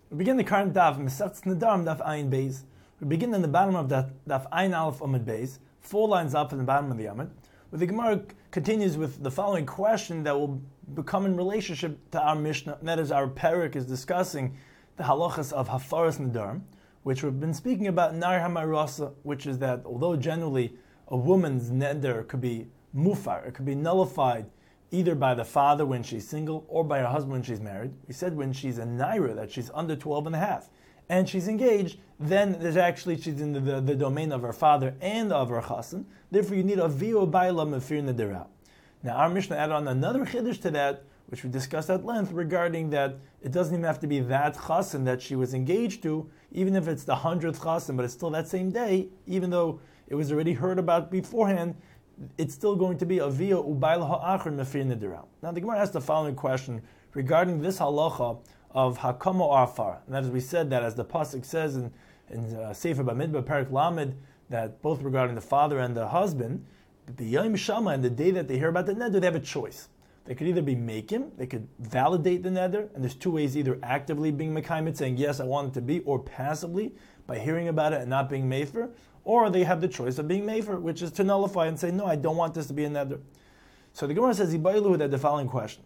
We begin the current daf, Mesachtes Nedarim, daf Ayin Beis. We begin in the bottom of that daf Ayin Aleph Amud Beis, 4 lines up in the bottom of the Amud, where the Gemara continues with the following question that will become in relationship to our Mishnah, and that is our Perek is discussing the halachas of Hafaras Nedarim, which we've been speaking about Nar HaMarasa, which is that although generally a woman's neder could be mufar, it could be nullified either by the father when she's single or by her husband when she's married. We said when she's a naira, that she's under 12 and a half, and she's engaged, then she's in the domain of her father and of her chassan. Therefore, you need a vio baila mefir nedera. Now, our Mishnah added on another chiddush to that, which we discussed at length, regarding that it doesn't even have to be that chassan that she was engaged to, even if it's the 100th chassan, but it's still that same day, even though it was already heard about beforehand, it's still going to be a via ubayla ha'achar mefir nedera. Now the Gemara asks the following question regarding this halacha of hakama or afar. And as we said, that as the pasuk says in Sefer Bamidbar Perek Lamed, that both regarding the father and the husband, the Yom Shama, and the day that they hear about the neder, they have a choice. They could either be makim, they could validate the neder, and there's two ways: either actively being mekayim, saying yes, I want it to be, or passively by hearing about it and not being mefer. Or they have the choice of being mefer, which is to nullify and say, no, I don't want this to be a neder. So the Gemara says, Ibaylu had the following question.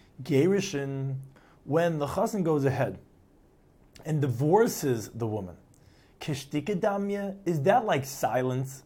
Gerishin, when the chassan goes ahead and divorces the woman, kishtika damya, is that like silence?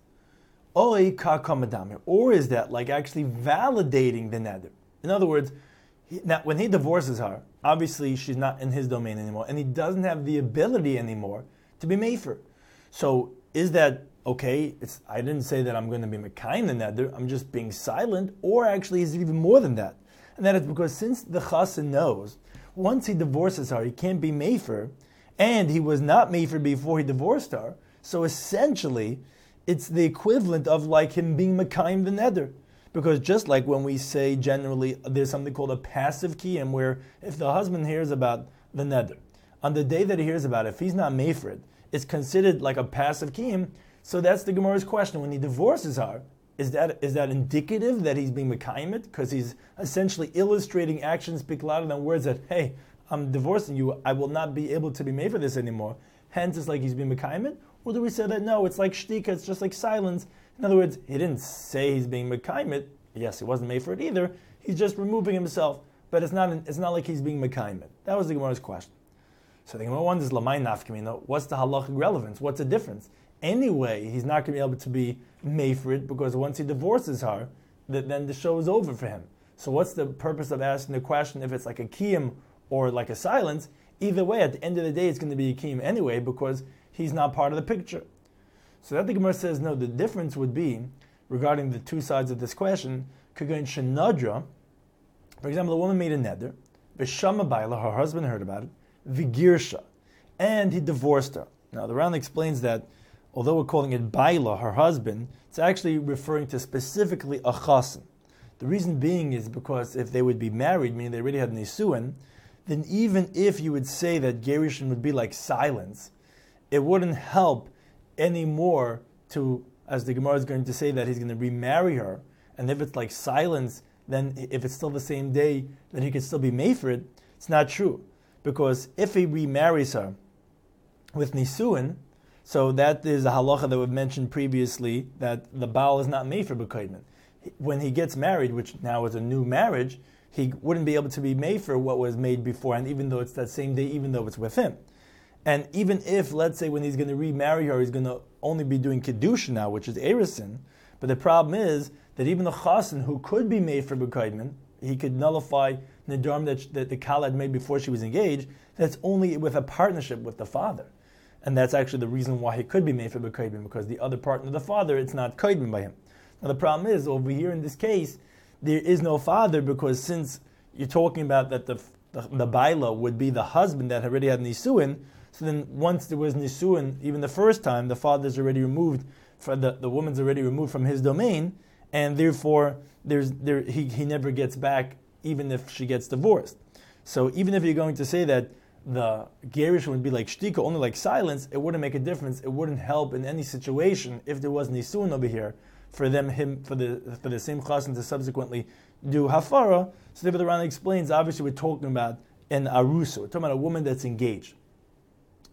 Oi kakamadamya, or is that like actually validating the neder? In other words, now when he divorces her, obviously she's not in his domain anymore, and he doesn't have the ability anymore to be mefer. So is that okay? I didn't say that I'm going to be mekayim the neder. I'm just being silent, or actually is it even more than that? And that is because since the chassan knows once he divorces her, he can't be mefer, and he was not mefer before he divorced her. So essentially, it's the equivalent of like him being mekayim the neder. Because just like when we say generally, there's something called a passive kiyum, where if the husband hears about the neder, on the day that he hears about it, if he's not mefer, it's considered like a passive kiyum. So that's the Gemara's question. When he divorces her, is that indicative that he's being mekayim it? Because he's essentially illustrating actions speak louder than words that, hey, I'm divorcing you, I will not be able to be made for this anymore. Hence, it's like he's being mekayim it? Or do we say that no, it's like shtika, it's just like silence? In other words, he didn't say he's being mekayim it. Yes, he wasn't made for it either. He's just removing himself. But it's not like he's being mekayim it. That was the Gemara's question. So the Gemara wonders, Lamai nafkamina, what's the halachic relevance? What's the difference? Anyway, he's not going to be able to be made for it because once he divorces her, then the show is over for him. So what's the purpose of asking the question if it's like a kiyum or like a silence? Either way, at the end of the day, it's going to be a kiyum anyway because he's not part of the picture. So that the Gemara says, no, the difference would be, regarding the two sides of this question, Kagan Shenadra, for example, the woman made a neder, V'shama Baila, her husband heard about it, Vigirsha, and he divorced her. Now the Ran explains that although we're calling it Baila, her husband, it's actually referring to specifically a chassan. The reason being is because if they would be married, meaning they already had nisuin, then even if you would say that Gerishin would be like silence, it wouldn't help anymore to, as the Gemara is going to say, that he's going to remarry her. And if it's like silence, then if it's still the same day, then he could still be made for it. It's not true. Because if he remarries her with nisuin, so that is a halacha that we've mentioned previously, that the Baal is not made for b'kaidman. When he gets married, which now is a new marriage, he wouldn't be able to be made for what was made beforehand, even though it's that same day, even though it's with him. And even if, let's say, when he's going to remarry her, he's going to only be doing kedusha now, which is erisin, but the problem is that even the chassan who could be made for b'kaidman, he could nullify nedarim that the kala had made before she was engaged. That's only with a partnership with the father. And that's actually the reason why he could be made for b'kaidman, because the other partner, the father, it's not kaidman by him. Now the problem is, over here in this case, there is no father, because since you're talking about that the baila would be the husband that already had nisuin, so then once there was nisuin, even the first time, the father's already removed, the woman's already removed from his domain, and therefore he never gets back, even if she gets divorced. So even if you're going to say that the gerish would be like shtika, only like silence, it wouldn't make a difference. It wouldn't help in any situation if there was nisuin over here for the same chassan to subsequently do hafara. So therefore the Rana explains, obviously we're talking about an arusa, we're talking about a woman that's engaged.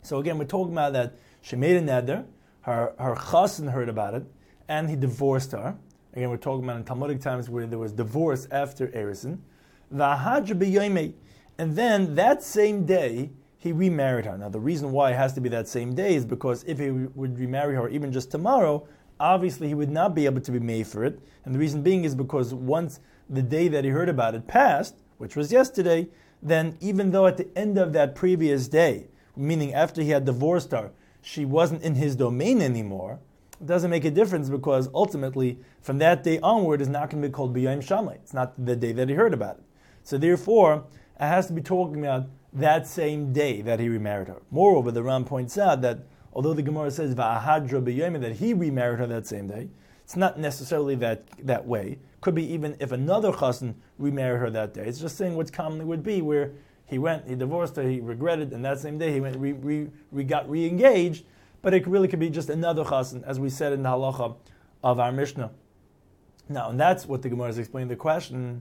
So again, we're talking about that she made a neder, her chassan heard about it, and he divorced her. Again, we're talking about in Talmudic times where there was divorce after Erisin. And then that same day, he remarried her. Now, the reason why it has to be that same day is because if he would remarry her even just tomorrow, obviously he would not be able to be made for it. And the reason being is because once the day that he heard about it passed, which was yesterday, then even though at the end of that previous day, meaning after he had divorced her, she wasn't in his domain anymore, it doesn't make a difference because ultimately from that day onward is not going to be called B'yom Shamai. It's not the day that he heard about it. So therefore, it has to be talking about that same day that he remarried her. Moreover, the Ram points out that although the Gemara says Va'ahadra b'yom that he remarried her that same day, it's not necessarily that way. Could be even if another chassan remarried her that day. It's just saying what commonly would be where he went, he divorced her, he regretted, and that same day he went got re-engaged. But it really could be just another chassan, as we said in the halacha of our Mishnah. Now, and that's what the Gemara is explaining the question.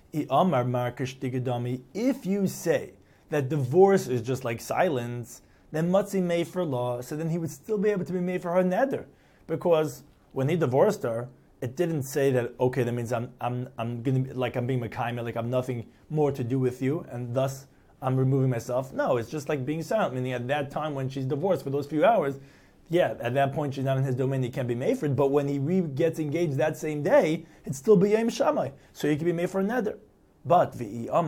If you say that divorce is just like silence, then Matzi made for law, so then he would still be able to be made for her neder. Because when he divorced her, it didn't say that, okay, that means I'm gonna be, like I'm being Mekayim, like I'm nothing more to do with you, and thus I'm removing myself. No, it's just like being silent, meaning at that time when she's divorced for those few hours, yeah, at that point she's not in his domain, he can't be made for it, but when he gets engaged that same day, it's still B'yom Shammai, so he can be made for a neder. But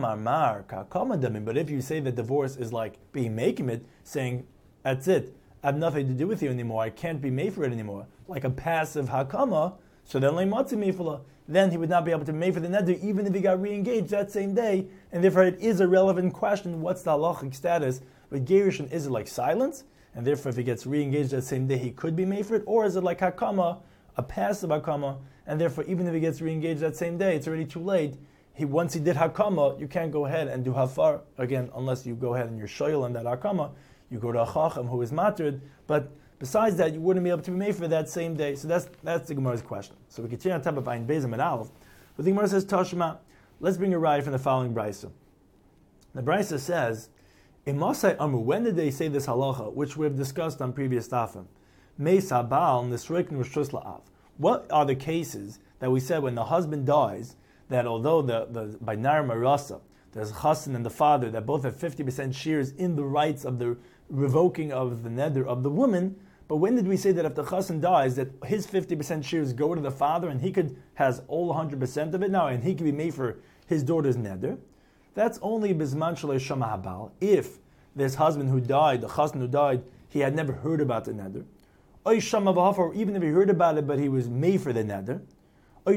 if you say that divorce is like being making it, saying, that's it, I have nothing to do with you anymore, I can't be made for it anymore, like a passive hakama, so then he would not be able to be made for the neder even if he got re-engaged that same day, and therefore it is a relevant question, what's the halachic status? But gerushin, is it like silence? And therefore if he gets re-engaged that same day he could be made for it, or is it like hakama, a passive hakama, and therefore even if he gets re-engaged that same day, it's already too late. Once he did hakama, you can't go ahead and do hafar again unless you go ahead and you're shoyel on that hakama. You go to a chacham who is matrid, but besides that, you wouldn't be able to be made for that same day. So that's the Gemara's question. So we continue on top of Ayin Beis and Aleph. But the Gemara says Tashma. Let's bring a raya from the following brisa. The brisa says, "Imasai Amru." When did they say this halacha, which we've discussed on previous tafim? Meis habal nisroikin rishus la'av. What are the cases that we said when the husband dies? That although the by Nar Marasa, there's chassan and the father that both have 50% shares in the rights of the revoking of the neder of the woman, but when did we say that if the chassan dies, that his 50% shares go to the father and he has all 100% of it now and he can be made for his daughter's neder? That's only bisman shalei shama habal. If this husband who died, the chassan who died, he had never heard about the neder, or even if he heard about it but he was made for the neder, or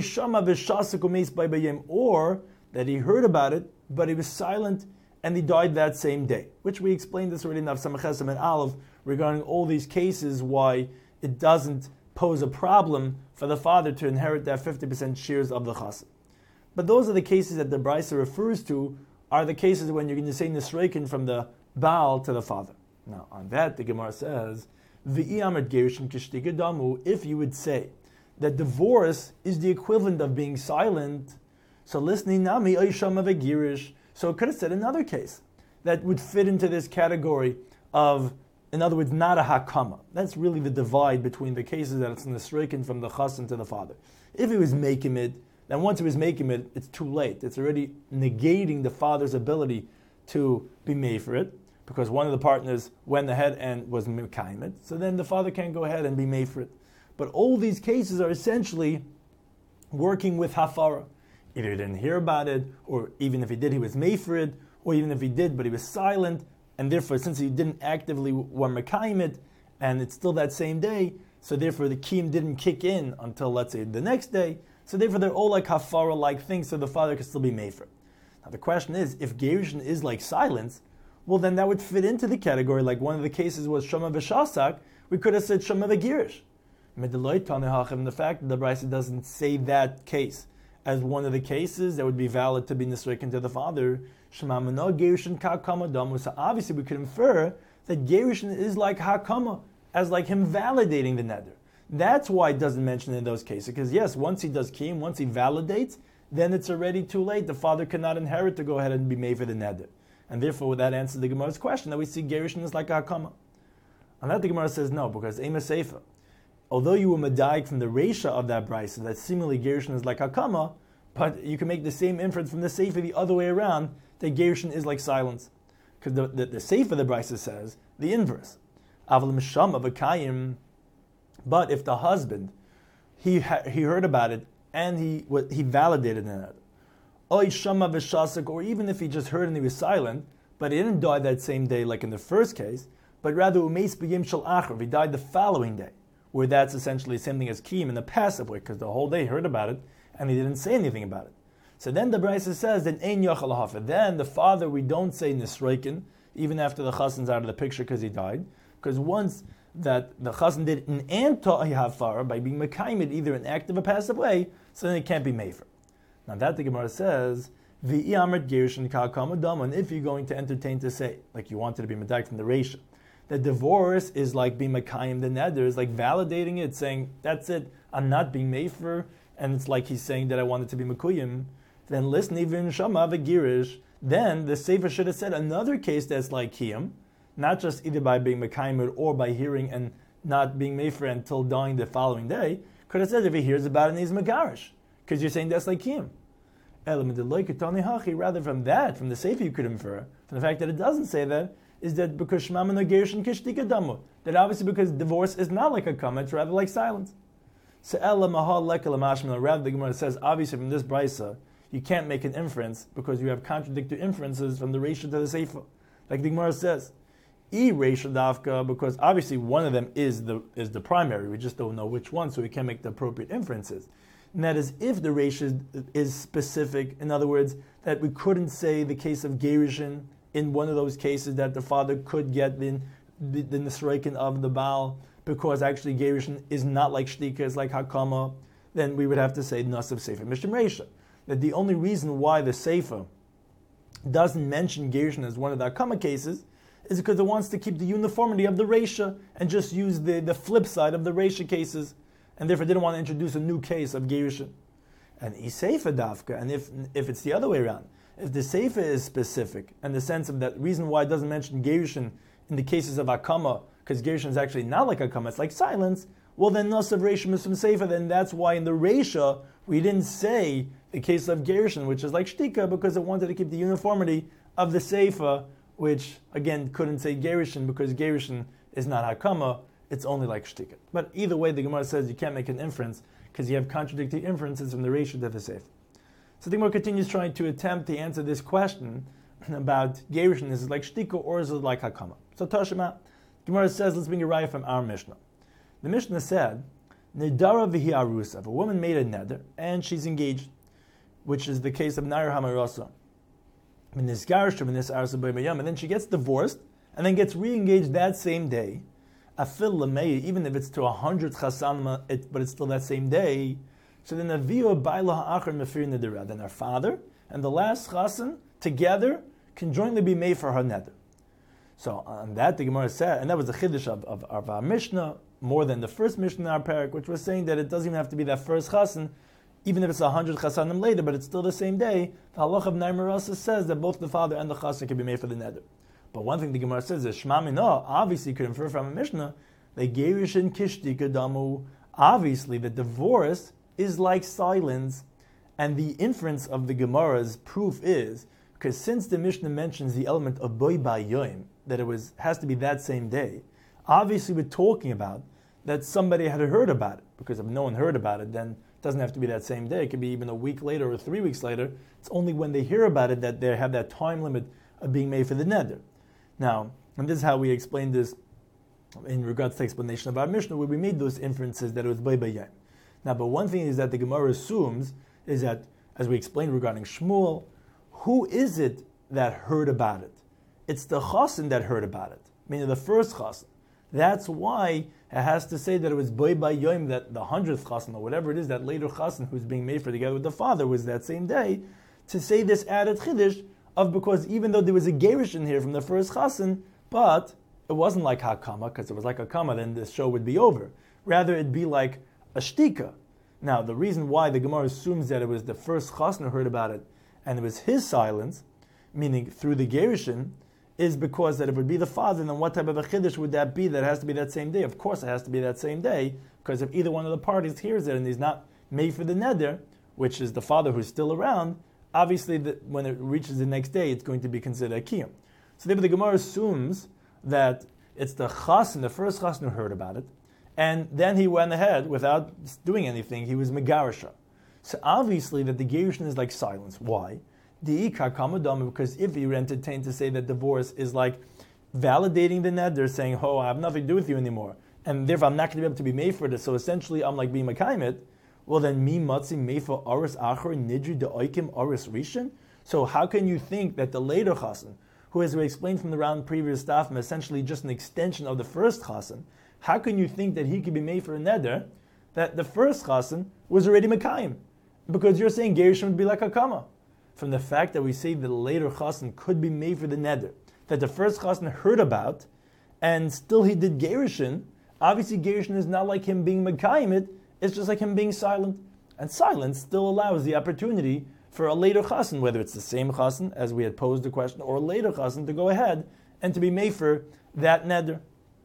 that he heard about it, but he was silent and he died that same day. Which we explained this already in Samachesam and Aleph regarding all these cases why it doesn't pose a problem for the father to inherit that 50% shares of the chassan. But those are the cases that the Brisa refers to, are the cases when you're going to say Nisreikin from the Baal to the father. Now on that the Gemara says, if you would say that divorce is the equivalent of being silent, so listening nami oishama v'girish. So it could have said another case that would fit into this category of, in other words, not a hakama. That's really the divide between the cases that it's nisreikin from the chassan to the father. If he was making it, then once he was making it, it's too late. It's already negating the father's ability to be made for it, because one of the partners went ahead and was mekayim it. So then the father can't go ahead and be made for it. But all these cases are essentially working with hafara. Either he didn't hear about it, or even if he did, he was made for it, or even if he did, but he was silent, and therefore, since he didn't actively want mekayim it, and it's still that same day, so therefore the kiyum didn't kick in until, let's say, the next day, so therefore they're all like hafara-like things, so the father can still be made for it. Now the question is, if gerushin is like silence, well then that would fit into the category, like one of the cases was shama v'shasak, we could have said shama v'girish. The fact that the Brisa doesn't say that case as one of the cases that would be valid to be nisreikin to the father, so obviously we could infer that gerushin is like hakama, as like him validating the neder. That's why it doesn't mention in those cases, because yes, once he does kiyum, once he validates, then it's already too late. The father cannot inherit to go ahead and be made for the neder. And therefore that answers the Gemara's question that we see gerushin is like a hakama. And that the Gemara says no, because Ema Seifa. Although you were medayik from the Reisha of that brisa, that seemingly Gerushin is like Hakama, but you can make the same inference from the Seifa the other way around, that Gerushin is like silence. Because the Seifa of the brisa says the inverse. Aval Misham Avakayim. But if the husband, he heard about it and he validated it, or even if he just heard and he was silent, but he didn't die that same day like in the first case, but rather umeis b'yim shel achar, he died the following day, where that's essentially the same thing as kiyum in the passive way, because the whole day he heard about it and he didn't say anything about it. So then the Brisa says that ein yachal hafer. Then the father, we don't say nisroikin even after the chassan's out of the picture because he died, because once that the chassan did an anti-hafara by being mekayim either an active or passive way, so then it can't be mefer. Now that the Gemara says, v'i amrit gerushin ka'akam adam, and if you're going to entertain to say, like you wanted to be medayik from the Reisha, that divorce is like being mekayim the neder, is like validating it, saying, that's it, I'm not being mefer, and it's like he's saying that I wanted to be mekuyim, then listen, even shama v'girish, then the Sefer should have said another case that's like kiyum, not just either by being mekayim or by hearing and not being mefer until dying the following day, could have said if he hears about it and he's megarish, because you're saying that's like kiyum. Rather from that, from the Sefer you could infer, from the fact that it doesn't say that, is that because Shmam and Gerushin Kishtika Damu, that obviously because divorce is not like a kama, it's rather like silence. So rather the Gemara says, obviously from this brisa, you can't make an inference because you have contradictory inferences from the Reisha to the Sefer. Like the Gemara says, Reisha Dafka, because obviously one of them is the primary, we just don't know which one, so we can't make the appropriate inferences. And that is if the Reisha is specific, in other words, that we couldn't say the case of Gerushin in one of those cases that the father could get the Nisreikin of the Baal, because actually Gerushin is not like Shtika, it's like Hakama, then we would have to say Nasav Sefer Mishim Reisha. That the only reason why the Sefer doesn't mention Gerushin as one of the Hakama cases is because it wants to keep the uniformity of the Reisha and just use the flip side of the Reisha cases, and therefore didn't want to introduce a new case of Gerushin. And Iseifa Dafka, and if it's the other way around, if the Sefer is specific, and the sense of that reason why it doesn't mention Gerushin in the cases of Hakama, because Gerushin is actually not like Hakama, it's like silence, well then Nasav Reisha Misum Sefer, then that's why in the Reisha we didn't say the case of Gerushin, which is like Shtika, because it wanted to keep the uniformity of the Sefer, which again couldn't say Gerushin because Gerushin is not Hakama, it's only like Shtika. But either way, the Gemara says you can't make an inference because you have contradictory inferences from the Reisha to the Sefer. So the Gemara continues trying to attempt to answer this question about Gerushin, is it like Shtika or is it like Hakama? So Tashima, Gemara says, let's bring a raya from our Mishnah. The Mishnah said, Nidara v'hi arusa, if a woman made a neder and she's engaged, which is the case of Nair Hamarasa, and then she gets divorced and then gets re-engaged that same day, even if it's to 100 chasan, but it's still that same day, so then then her father and the last chasan together can jointly be made for her neder. So on that the Gemara said, and that was the chiddush of our Mishnah, more than the first Mishnah in our parak, which was saying that it doesn't even have to be that first chasan, even if it's 100 chasanim later, but it's still the same day. The halach of Nair Marasa says that both the father and the chasan can be made for the neder. But one thing the Gemara says is Shema Minah, obviously you could infer from a Mishnah, that Gerushin Kishtika Damu, obviously the divorce is like silence, and the inference of the Gemara's proof is, because since the Mishnah mentions the element of Boi Ba'yoim, that has to be that same day, obviously we're talking about that somebody had heard about it, because if no one heard about it, then it doesn't have to be that same day, it could be even a week later or 3 weeks later. It's only when they hear about it that they have that time limit of being made for the neder. Now, and this is how we explain this in regards to the explanation of our Mishnah, where we made those inferences that it was Boi Ba'yoim. Now, but one thing is that the Gemara assumes is that, as we explained regarding Shmuel, who is it that heard about it? It's the chasen that heard about it, meaning the first chasen. That's why it has to say that it was Boi Ba'yoim, that the 100th chasen, or whatever it is, that later chasen who's being made for together with the father was that same day, to say this added chiddush of, because even though there was a gerish in here from the first chasen, but it wasn't like Hakama, because if it was like Hakama, then the show would be over. Rather, it'd be like a shtika. Now, the reason why the Gemara assumes that it was the first chasna who heard about it, and it was his silence, meaning through the gerushin, is because that if it would be the father, then what type of a chiddush would that be that it has to be that same day? Of course it has to be that same day, because if either one of the parties hears it and he's not made for the neder, which is the father who's still around, obviously when it reaches the next day, it's going to be considered a kiyum. So therefore the Gemara assumes that it's the chassan, the first chassan who heard about it, and then he went ahead without doing anything, he was megarisha. So obviously that the gerushin is like silence. Why? The ikar kamadam, because if you entertain to say that divorce is like validating the neder, saying, oh, I have nothing to do with you anymore, and therefore I'm not going to be able to be made for this, so essentially I'm like being mekayim, well then mi matzi mefa aris achar nidri de oikim aris rishon. So how can you think that the later chassan, who as we explained from the round previous staff, essentially just an extension of the first chassan, how can you think that he could be made for a neder that the first chassan was already mekayim? Because you're saying gerushin would be like a kama. From the fact that we say the later chassan could be made for the neder, that the first chassan heard about, and still he did gerushin, obviously gerushin is not like him being mekayim, it's just like him being silent. And silence still allows the opportunity for a later chassan, whether it's the same chassan as we had posed the question, or a later chassan to go ahead and to be made for that neder.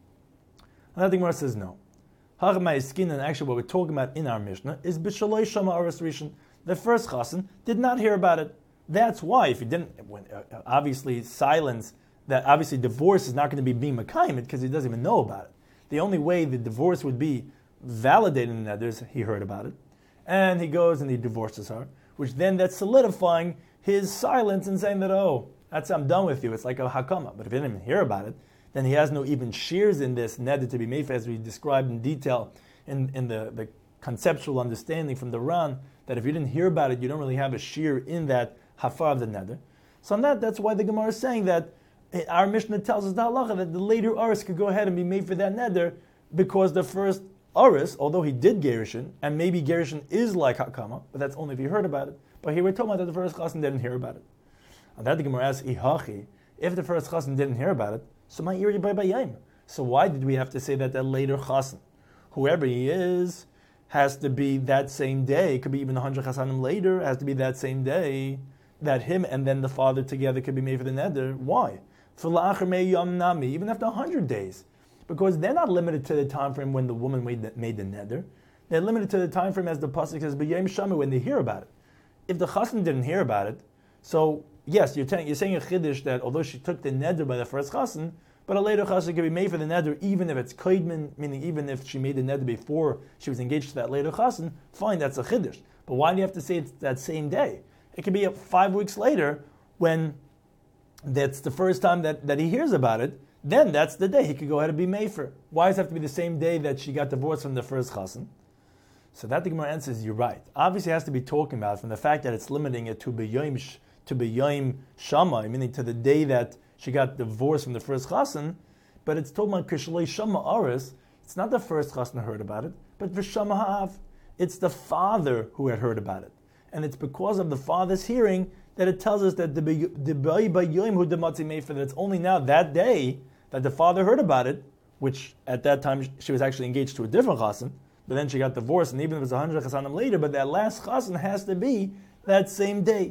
And the Gemara says no. Hagmai skin, and actually what we're talking about in our Mishnah is b'shaloi shama aras rishon. The first chassan did not hear about it. That's why, if he didn't, obviously silence, that obviously divorce is not going to be being mekayim because he doesn't even know about it. The only way the divorce would be validated in that is he heard about it, and he goes and he divorces her, which then that's solidifying his silence and saying that, oh, that's I'm done with you. It's like a hakama. But if he didn't even hear about it, then he has no even shears in this neder to be made for, as we described in detail in the conceptual understanding from the Ran, that if you didn't hear about it, you don't really have a shear in that hafar of the neder. So on that's why the Gemara is saying that our Mishnah tells us the halacha that the later aris could go ahead and be made for that neder, because the first aris, although he did gerushin, and maybe gerushin is like hakama, but that's only if you heard about it. But here we're talking about that the first chassan didn't hear about it. And that the Gemara asks, ihachi, if the first chassan didn't hear about it, so my iri by bayim. So why did we have to say that that later chassan, whoever he is, has to be that same day? It could be even 100 chasanim later, has to be that same day that him and then the father together could be made for the neder. Why? For la'achar mei yom nami, even after 100 days. Because they're not limited to the time frame when the woman made the neder. They're limited to the time frame, as the pasuk says, b'yom shami, when they hear about it. If the chassan didn't hear about it, so yes, you're saying a chiddush that although she took the neder by the first chassan, but a later chassan can be made for the neder even if it's koidman, meaning even if she made the neder before she was engaged to that later chassan, fine, that's a chiddush. But why do you have to say it's that same day? It could be 5 weeks later when that's the first time that he hears about it, then that's the day he could go ahead and be made for. Why does it have to be the same day that she got divorced from the first chassan? So that the Gemara answers, you're right. Obviously it has to be talking about from the fact that it's limiting it to b'yom shama, meaning to the day that she got divorced from the first chassan, but it's talking about kishalei shama aris. It's not the first chassan heard about it, but v'shama ha'av. It's the father who had heard about it. And it's because of the father's hearing that it tells us that the b'yom hu dematzi made for, that it's only now that day that the father heard about it, which at that time she was actually engaged to a different chassan, but then she got divorced, and even if it's 100 chasanim later, but that last chassan has to be that same day.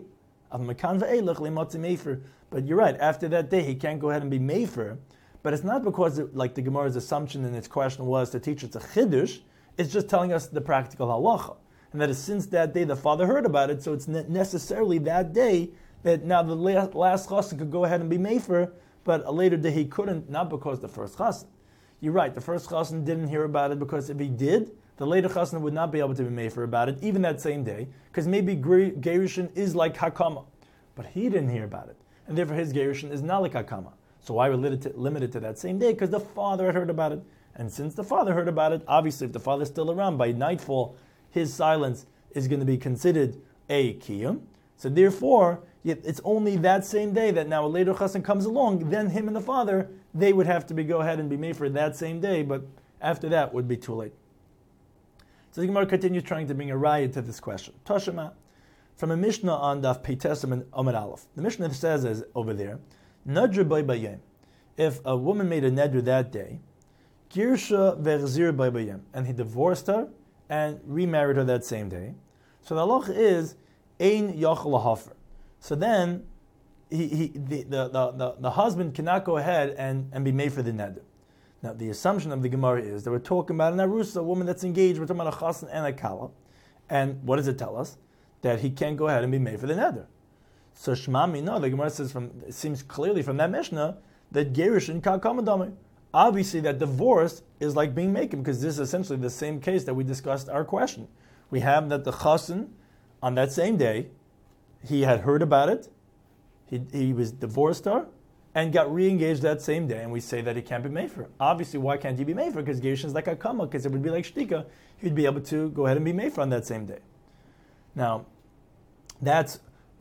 But you're right, after that day he can't go ahead and be mefer, but it's not because like the Gemara's assumption in its question was to teach it's a chiddush, it's just telling us the practical halacha. And that is since that day the father heard about it, so it's necessarily that day that now the last chassan could go ahead and be mefer, but a later day he couldn't, not because the first chassan. You're right, the first chassan didn't hear about it, because if he did, the later chassan would not be able to be mefer about it, even that same day, because maybe gerushin is like hakama, but he didn't hear about it, and therefore his gerushin is not like hakama. So why we're limited to that same day? Because the father had heard about it, and since the father heard about it, obviously if the father's still around, by nightfall, his silence is going to be considered a kiyum. So therefore, it's only that same day that now a later chassan comes along, then him and the father, they would have to go ahead and be made for that same day, but after that would be too late. So the Gemara continues trying to bring a raya to this question. Toshima, from a Mishnah on Daf Peitesim and Amud Aleph. The Mishnah says as over there, Nadra bay bayim. If a woman made a nedr that day, Girsha verzir bay bayim, and he divorced her and remarried her that same day. So the halacha is ein yachal lahafer. So then the husband cannot go ahead and be made for the neder. Now, the assumption of the Gemara is that we're talking about an arusa, a woman that's engaged. We're talking about a chassan and a kala. And what does it tell us? That he can't go ahead and be made for the neder. So Shmami, no, the Gemara says it seems clearly from that Mishnah that gerushin ka kamadami. Obviously, that divorce is like being making, because this is essentially the same case that we discussed our question. We have that the chassan, on that same day, he had heard about it, he was divorced her, and got re-engaged that same day, and we say that he can't be made for. Obviously, why can't he be made for? Because gerushin is like a kama, because it would be like shtika, he'd be able to go ahead and be made for on that same day. Now, that's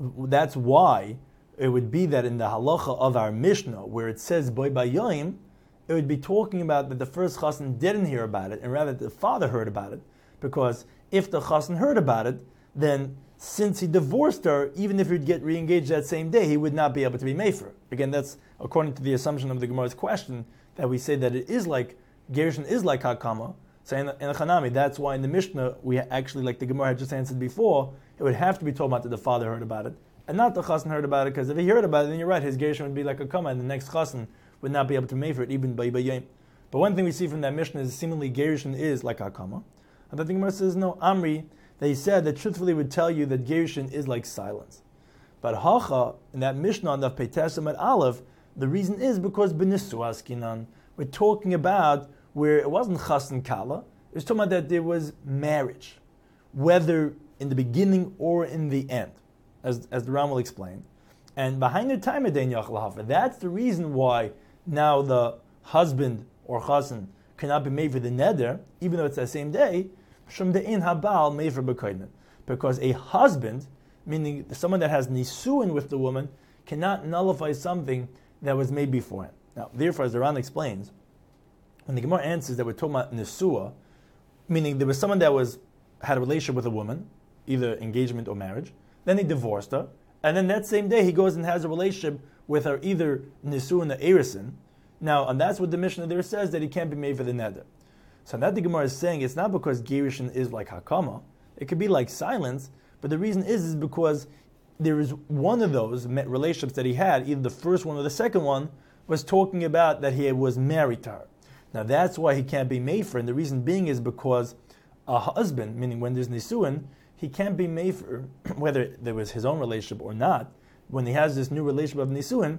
why it would be that in the halacha of our Mishnah, where it says boy bayoim, it would be talking about that the first chassan didn't hear about it, and rather the father heard about it. Because if the chassan heard about it, then since he divorced her, even if he'd get re-engaged that same day, he would not be able to be mefer. Again, that's according to the assumption of the Gemara's question, that we say that it is like, gerushin is like hakama. So in the Chanami, that's why in the Mishnah, we actually, like the Gemara had just answered before, it would have to be told about that the father heard about it, and not the chassan heard about it, because if he heard about it, then you're right, his gerushin would be like a kama, and the next chassan would not be able to mefer it, even by yom. But one thing we see from that Mishnah is seemingly gerushin is like a kama. And the Gemara says, no, Amri, they said that truthfully would tell you that gerushin is like silence. But hacha, in that Mishnah on the Petesim at Aleph, the reason is because b'nisu askinan. We're talking about where it wasn't chassan kala, it was talking about that there was marriage, whether in the beginning or in the end, as the Ram will explain. And behind the time of Dein Yachal Hafer, that's the reason why now the husband or chassan cannot be made for the neder, even though it's that same day, Shum de'in habal made for b'koidmen. Because a husband, meaning someone that has nisuin with the woman, cannot nullify something that was made beforehand. Now, therefore, as the Ran explains, when the Gemara answers that we're talking about nisua, meaning there was someone that had a relationship with a woman, either engagement or marriage, then he divorced her, and then that same day he goes and has a relationship with her, either nisuin or erisin. Now, and that's what the Mishnah there says, that he can't be made for the neder. So that the Gemara is saying it's not because gerushin is like hakama, it could be like silence, but the reason is because there is one of those relationships that he had, either the first one or the second one, was talking about that he was married to her. Now that's why he can't be made for, and the reason being is because a husband, meaning when there's nisuin, he can't be made for, whether there was his own relationship or not. When he has this new relationship of nisuin,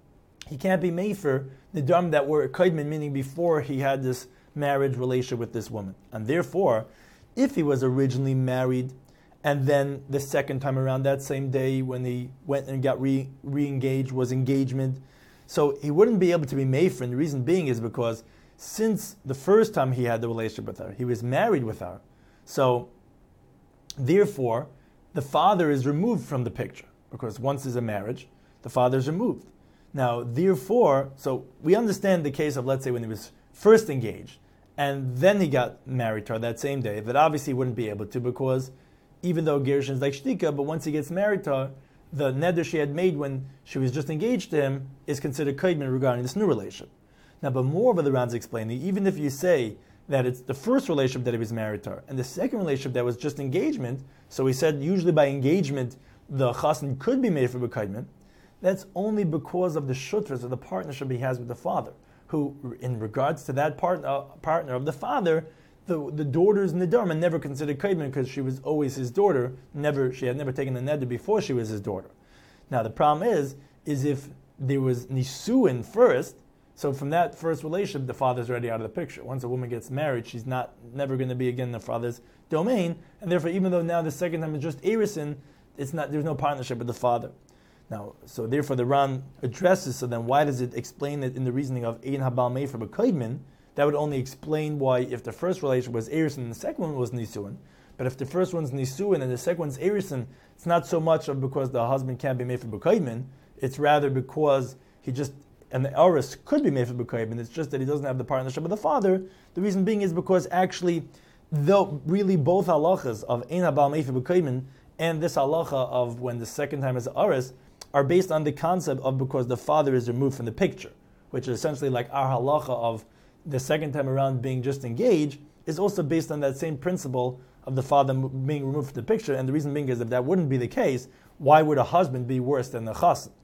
he can't be made for the dam that were kaidmin, meaning before he had this marriage relationship with this woman. And therefore, if he was originally married, and then the second time around that same day when he went and got re-engaged was engagement, so he wouldn't be able to be made for, and the reason being is because since the first time he had the relationship with her, he was married with her. So, therefore, the father is removed from the picture, because once there's a marriage, the father is removed. Now, therefore, so we understand the case of, let's say, when he was first engaged, and then he got married to her that same day, that obviously he wouldn't be able to, because even though gerushin is like shtika, but once he gets married to her, the neder she had made when she was just engaged to him is considered kaidman regarding this new relationship. Now, but moreover, the Ran's explaining, even if you say that it's the first relationship that he was married to her, and the second relationship that was just engagement, so he said usually by engagement, the chassan could be made for b'kaidman, that's only because of the shutras, or the partnership he has with the father, who, in regards to that partner of the father, the daughter's nedarim are never considered kaidman because she was always his daughter. She had never taken the neder before she was his daughter. Now the problem is if there was nisuin first, so from that first relationship, the father's already out of the picture. Once a woman gets married, she's never going to be again in the father's domain, and therefore, even though now the second time is just erisin, there's no partnership with the father. Now, so therefore, the Ran addresses. So then, why does it explain it in the reasoning of ein habal mefer b'kaidmin? That would only explain why, if the first relationship was erisin and the second one was nisuin, but if the first one's nisuin and the second one's erisin, it's not so much of because the husband can't be made for b'kaidmin. It's rather because and the Aris could be made for b'kaidmin. It's just that he doesn't have the partnership with the father. The reason being is because actually, though really both halachas of ein habal mefer b'kaidmin and this halacha of when the second time is Aris are based on the concept of because the father is removed from the picture, which is essentially like our halacha of the second time around being just engaged, is also based on that same principle of the father being removed from the picture. And the reason being is if that wouldn't be the case, why would a husband be worse than the chassan?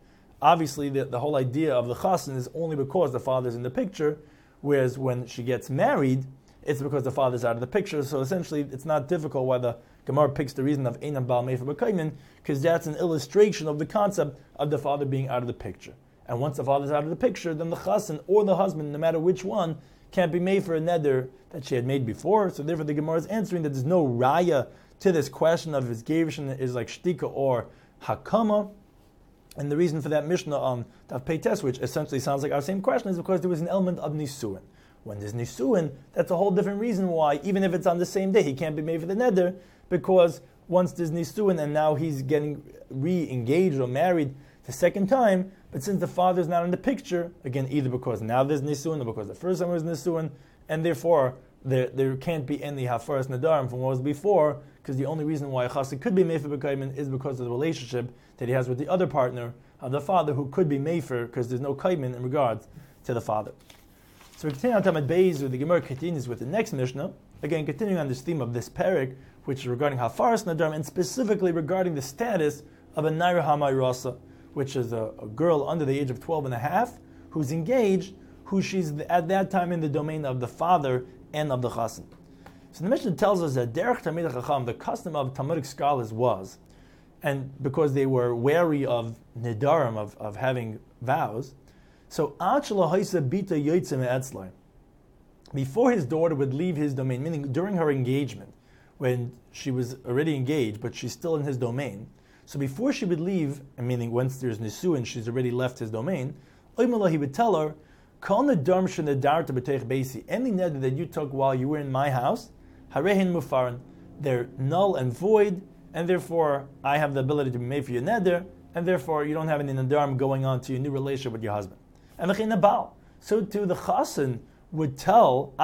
obviously the whole idea of the chassan is only because the father's in the picture, whereas when she gets married, it's because the father's out of the picture. So essentially, it's not difficult why the Gemara picks the reason of Einam Baal Mefer B'Kaimin, because that's an illustration of the concept of the father being out of the picture. And once the father's out of the picture, then the chassan or the husband, no matter which one, can't be made for a neder that she had made before. So therefore, the Gemara is answering that there's no raya to this question of his gerushin is like shtika or hakama. And the reason for that Mishnah on Daf Peites, which essentially sounds like our same question, is because there was an element of nisuin. When there's nisuin, that's a whole different reason why, even if it's on the same day, he can't be made for the neder, because once there's nisuin and now he's getting re-engaged or married the second time, but since the father's not in the picture, again, either because now there's nisuin or because the first time was nisuin, and therefore there can't be any hafaras nadarim from what was before, because the only reason why a chassid could be mefer b'kaimen is because of the relationship that he has with the other partner of the father, who could be mefer because there's no kaimen in regards to the father. So we continue on Tamad Beis, where the Gemara continues with the next Mishnah, again continuing on this theme of this parak, which is regarding hafaras nadarim, and specifically regarding the status of a naira hamayrasa, which is a girl under the age of 12 and a half, who's engaged, who she's at that time in the domain of the father and of the chassan. So the Mishnah tells us that derech Talmidei Chacham, the custom of Talmudic scholars was, and because they were wary of nidarim, of having vows, so before his daughter would leave his domain, meaning during her engagement, when she was already engaged, but she's still in his domain, so before she would leave, meaning once there's nisuin, she's already left his domain, he would tell her, any neder that you took while you were in my house, they're null and void, and therefore I have the ability to be made for your neder, and therefore you don't have any nadarim going on to your new relationship with your husband. And so too the chassan would tell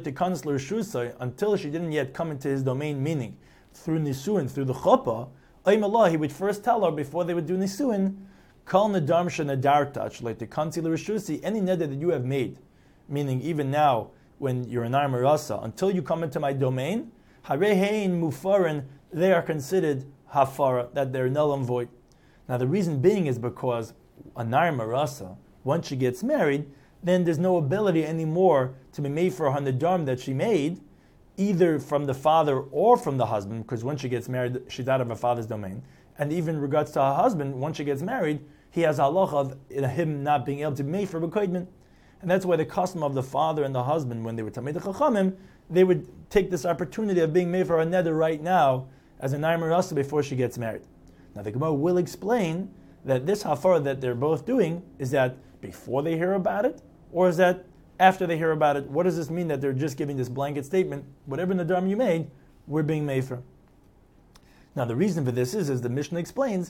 until she didn't yet come into his domain, meaning through nisuin, through the chuppah, he would first tell her before they would do nisuin, kal nadam shenadartach, like the kanzi l'rishusi, any neder that you have made, meaning even now when you're an armarasa, until you come into my domain, harehein mufarin, they are considered hafara, that they're null and void. Now the reason being is because a armarasa, once she gets married, then there's no ability anymore to be made for her nadarim that she made, either from the father or from the husband, because when she gets married, she's out of her father's domain. And even in regards to her husband, once she gets married, he has halacha of him not being able to be made for b'koidmin. And that's why the custom of the father and the husband, when they were Talmidei Chachamim, they would take this opportunity of being made for a neder right now as a nair merasa before she gets married. Now the Gemara will explain that this hafara that they're both doing, is that before they hear about it, or is that after they hear about it? What does this mean that they're just giving this blanket statement, whatever nadarim you made, we're being made for? Now the reason for this is, as the Mishnah explains,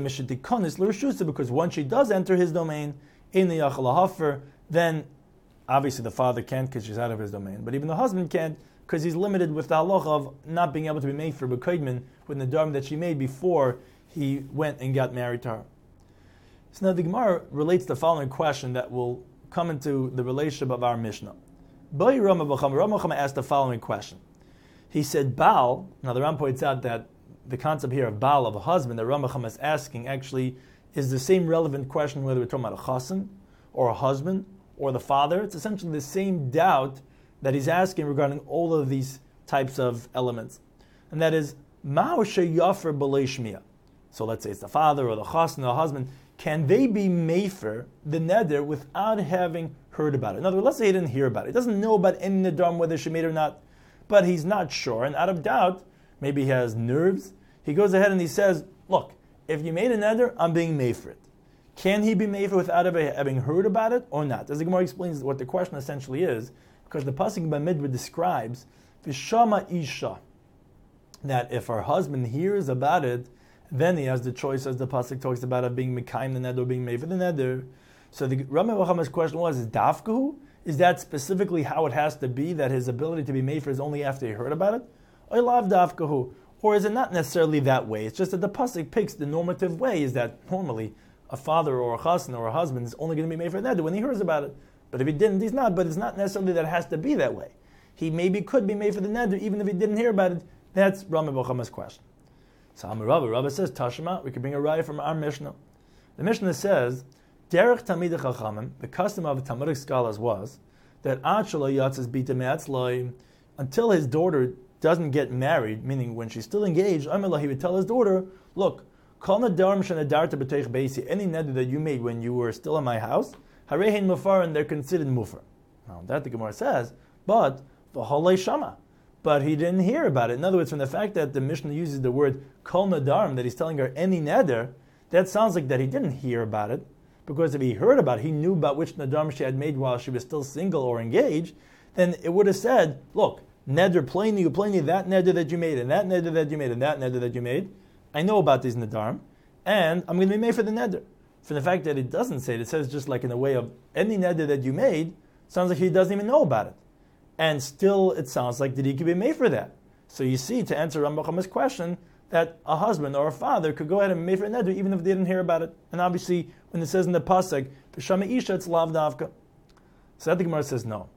because once she does enter his domain, in the yachal hafer, then obviously the father can't because she's out of his domain, but even the husband can't because he's limited with the halacha of not being able to be made for b'koidmin with the nadarim that she made before he went and got married to her. So now the Gemara relates the following question that will come into the relationship of our Mishnah. Rama asked the following question. He said, Baal, now the Ram points out that the concept here of Baal, of a husband, that Rambam is asking actually is the same relevant question whether we're talking about a chassan, or a husband, or the father. It's essentially the same doubt that he's asking regarding all of these types of elements. And that is, Ma'u sheyafer b'lei shmiya. So let's say it's the father, or the chassan, or the husband. Can they be mefer, the neder, without having heard about it? In other words, let's say he didn't hear about it. He doesn't know about any nederim, whether she made it or not, but he's not sure, and out of doubt, maybe he has nerves, he goes ahead and he says, look, if you made a neder, I'm being made for it. Can he be made for without having heard about it or not? As the Gemara explains what the question essentially is, because the pasuk Bamidbar describes Vishama Isha, that if her husband hears about it, then he has the choice, as the pasuk talks about, of being mekayim the neder or being made for the neder. So the Rambam Bachama's question was, is dafkahu? Is that specifically how it has to be, that his ability to be made for is only after he heard about it? Or lav dafkahu? Or is it not necessarily that way? It's just that the pasuk picks the normative way, is that normally a father or a chassan or a husband is only going to be made for neder when he hears about it. But if he didn't, he's not. But it's not necessarily that it has to be that way. He maybe could be made for the neder even if he didn't hear about it. That's Rambam Bachama's question. So Amar Rabba says, Tashma, we could bring a raya from our Mishnah. The Mishnah says, Derech Tamid Chachamim, the custom of the Talmudic scholars was that until his daughter doesn't get married, meaning when she's still engaged, he would tell his daughter, look, any neder that you made when you were still in my house, harehin mufar, and they're considered mufar. Now that the Gemara says, but v'holei shama, but he didn't hear about it. In other words, from the fact that the Mishnah uses the word kol nadarim, that he's telling her any neder, that sounds like that he didn't hear about it, because if he heard about it, he knew about which nadarim she had made while she was still single or engaged, then it would have said, look, neder plainly, that neder that you made, and that neder that you made, and that neder that you made, I know about these nadarim, and I'm going to be made for the neder. From the fact that it doesn't say it, it says just like in the way of any neder that you made, sounds like he doesn't even know about it. And still it sounds like that he could be made for that. So you see, to answer Rambam Chama's question, that a husband or a father could go ahead and be made for a neder even if they didn't hear about it. And obviously, when it says in the pasuk, B'shama isha, it's lav davka. So that the Gemara says no.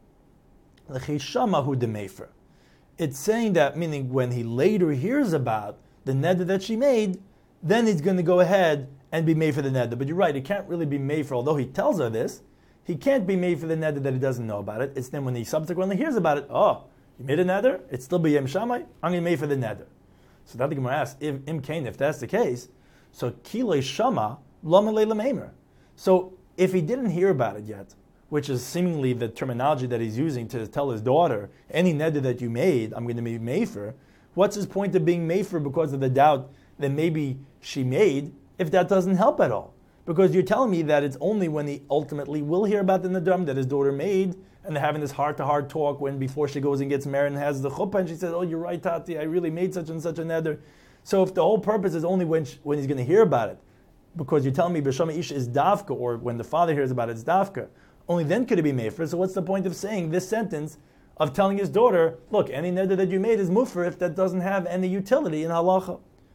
L'chishama hu demefer. It's saying that, meaning when he later hears about the neder that she made, then he's going to go ahead and be made for the neder. But you're right, he can't really be made for, although he tells her this, he can't be made for the neder that he doesn't know about it. It's then when he subsequently hears about it, oh, you made a neder? It's still b'yem shamai? I'm going to be made for the neder. So that the Gemara asks, if that's the case, so kilei shama lamalei lamemer. So if he didn't hear about it yet, which is seemingly the terminology that he's using to tell his daughter, any neder that you made, I'm going to be made for, what's his point of being made for because of the doubt that maybe she made, if that doesn't help at all? Because you're telling me that it's only when he ultimately will hear about the neder that his daughter made, and they're having this heart-to-heart talk when before she goes and gets married and has the chuppah, and she says, oh, you're right, Tati, I really made such and such a neder. So if the whole purpose is only when he's going to hear about it, because you're telling me B'shama Isha is davka, or when the father hears about it, it's davka, only then could it be made for. So what's the point of saying this sentence of telling his daughter, look, any neder that you made is mufar if that doesn't have any utility in halacha?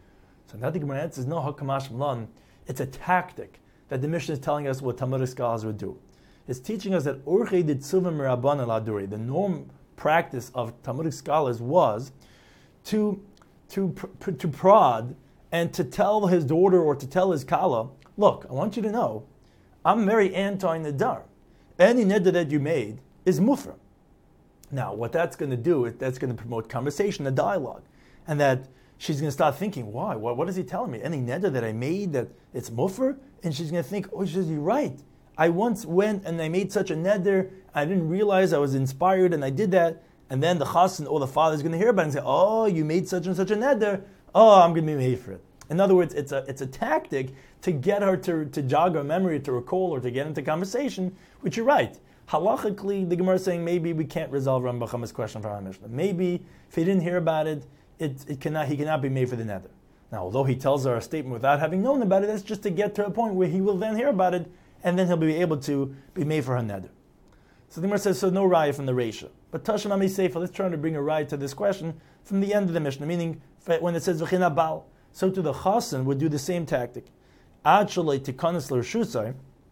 So now the Gemara answers, no, hakamash mlan. It's a tactic that the Mishnah is telling us what Talmudic scholars would do. It's teaching us that urchei ditzuvim rabban al-aduri, the norm practice of Talmudic scholars was to prod and to tell his daughter or to tell his kala, look, I want you to know, I'm very anti-nedar. Any neder that you made is mufar. Now, what that's going to do is that's going to promote conversation, a dialogue, and that she's going to start thinking, why? What is he telling me? Any neder that I made that it's mufar? And she's going to think, oh, she's right. I once went and I made such a neder, I didn't realize I was inspired and I did that. And then the chassan or the father is going to hear about it and say, oh, you made such and such a neder. Oh, I'm going to be made for it. In other words, it's a tactic to get her to jog her memory, to recall, or to get into conversation, which you're right. Halachically, the Gemara is saying maybe we can't resolve Rambam Chama's question from our Mishnah. Maybe if he didn't hear about it, he cannot be made for the neder. Now, although he tells her a statement without having known about it, that's just to get to a point where he will then hear about it, and then he'll be able to be made for her neder. So the Gemara says, so no raya from the Reisha. But Tashon Ami Seifa, let's try to bring a raya to this question from the end of the Mishnah, meaning when it says V'china Bal, so to the chassan would do the same tactic. Ad shalei tikanas l'reshusai,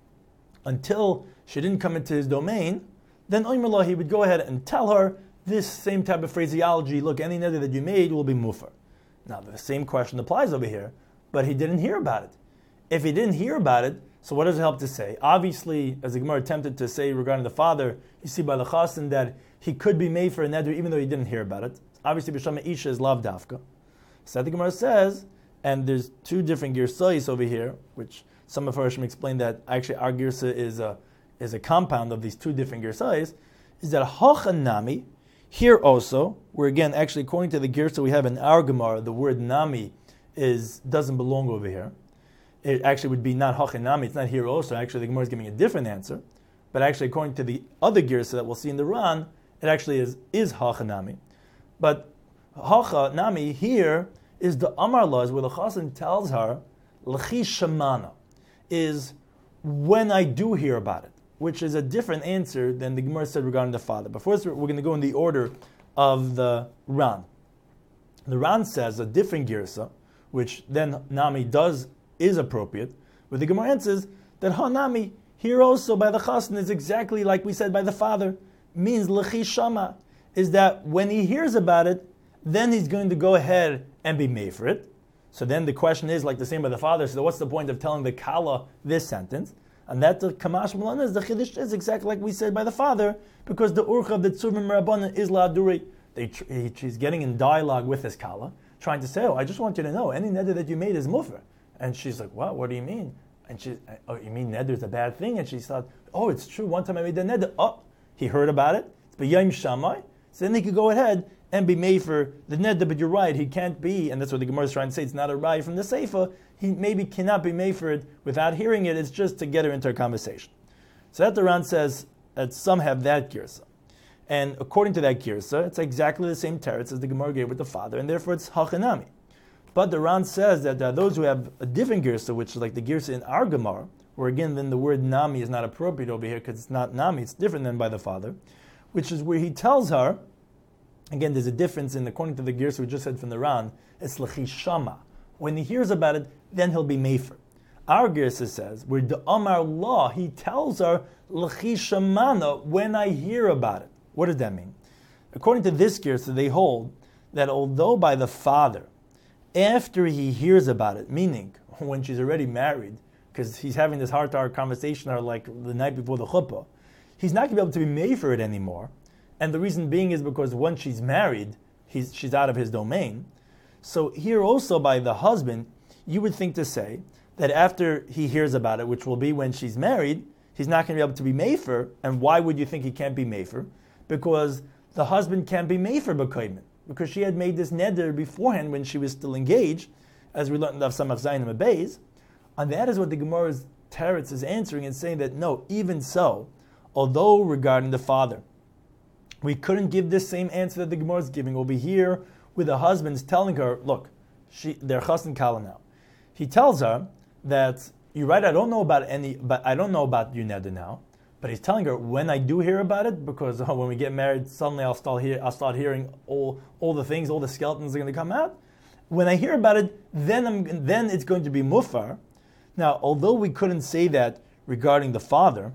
until she didn't come into his domain, then Oimerlah, he would go ahead and tell her this same type of phraseology, look, any neder that you made will be mufar. Now, the same question applies over here, but he didn't hear about it. If he didn't hear about it, so what does it help to say? Obviously, as the Gemara attempted to say regarding the father, you see by the chassan that he could be made for a neder even though he didn't hear about it. Obviously, B'shama Isha is lav davka. So the Gemara says, and there's two different girsais over here, which some of Harshim explained that actually our girsa is a compound of these two different girsais, is that hachanami, here also, where again, actually according to the girsa we have in our Gemara, the word nami doesn't belong over here. It actually would be not hachanami, it's not here also. Actually, the Gemara is giving a different answer. But actually, according to the other girsa that we'll see in the Ran, it actually is hachanami. But hachanami here is the Amar laws where the chassan tells her, l'chi shamana, is when I do hear about it, which is a different answer than the Gemara said regarding the father. But first, we're going to go in the order of the Ran. The Ran says a different girsa, which then nami is appropriate, but the Gemara answers that hanami here also by the chassan is exactly like we said by the father, means l'chi shama, is that when he hears about it, then he's going to go ahead and be made for it. So then the question is like the same by the father, so what's the point of telling the kala this sentence? And that the Kamash Malana is the Chiddush is exactly like we said by the father, because the Urcha of the Tzuvim Rabbanan is La'aduri. She's getting in dialogue with his Kala, trying to say, I just want you to know, any neder that you made is Mufar. And she's like, what do you mean? And she's, you mean neder is a bad thing? And she thought, it's true, one time I made the neder. He heard about it. It's B'yayim Shammai. So then he could go ahead and be made for the neder, but you're right, he can't be, and that's what the Gemara is trying to say, it's not a raya from the Seifa, he maybe cannot be made for it without hearing it, it's just to get her into a conversation. So that the Ran says that some have that girsa. And according to that girsa, it's exactly the same teretz as the Gemara gave with the father, and therefore it's hachanami. But the Ran says that there are those who have a different girsa, which is like the girsa in our Gemara, where again then the word nami is not appropriate over here because it's not nami, it's different than by the father, which is where he tells her, again there's a difference in according to the girsa we just said from the Ran, it's l'chishama. When he hears about it, then he'll be mefer. Our girsa says, where the Amar law, he tells her, l'chishamana, when I hear about it. What does that mean? According to this girsa, they hold that although by the father, after he hears about it, meaning when she's already married, because he's having this heart-to-heart conversation or like the night before the chuppah, he's not going to be able to be made for it anymore. And the reason being is because once she's married, she's out of his domain. So here also by the husband, you would think to say that after he hears about it, which will be when she's married, he's not going to be able to be made for. And why would you think he can't be made for? Because the husband can't be made for b'koyman, because she had made this neder beforehand when she was still engaged, as we learned in Daf Samach Zayin and Beis. And that is what the Gemara's teretz is answering and saying that no, even so, although regarding the father, we couldn't give this same answer that the Gemara is giving over here, with the husband's telling her, look, they're chas and kala now. He tells her that you're right, I don't know about your neder now, but he's telling her when I do hear about it, because when we get married, suddenly I'll start hearing all the things, all the skeletons are going to come out. When I hear about it, then it's going to be mufar. Now, although we couldn't say that regarding the father,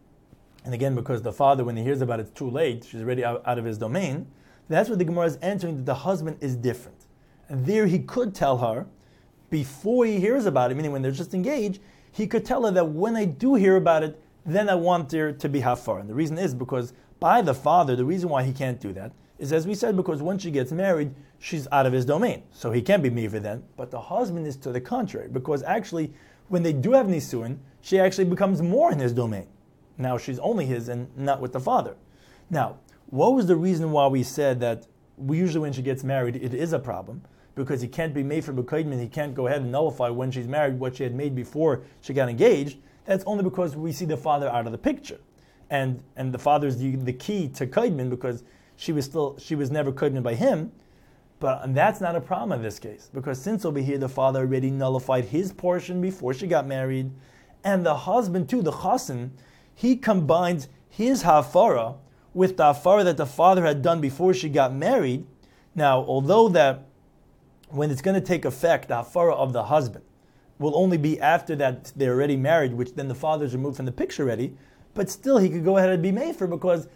and again, because the father, when he hears about it, it's too late, she's already out of his domain, that's what the Gemara is answering, that the husband is different. And there he could tell her, before he hears about it, meaning when they're just engaged, he could tell her that when I do hear about it, then I want there to be hafar. And the reason is because by the father, the reason why he can't do that is, as we said, because once she gets married, she's out of his domain. So he can't be mefer then. But the husband is to the contrary, because actually, when they do have nisuin, she actually becomes more in his domain. Now she's only his and not with the father. Now, what was the reason why we said that usually when she gets married, it is a problem? Because he can't be made for b'koydmin, he can't go ahead and nullify when she's married what she had made before she got engaged. That's only because we see the father out of the picture. And the father is the key to koydmin, because she was never koydmin by him. But that's not a problem in this case, because since over here the father already nullified his portion before she got married, and the husband too, the chassan, he combines his hafara with the hafara that the father had done before she got married. Now, although that when it's going to take effect, the hafara of the husband will only be after that they're already married, which then the father's removed from the picture already, but still he could go ahead and be made for, because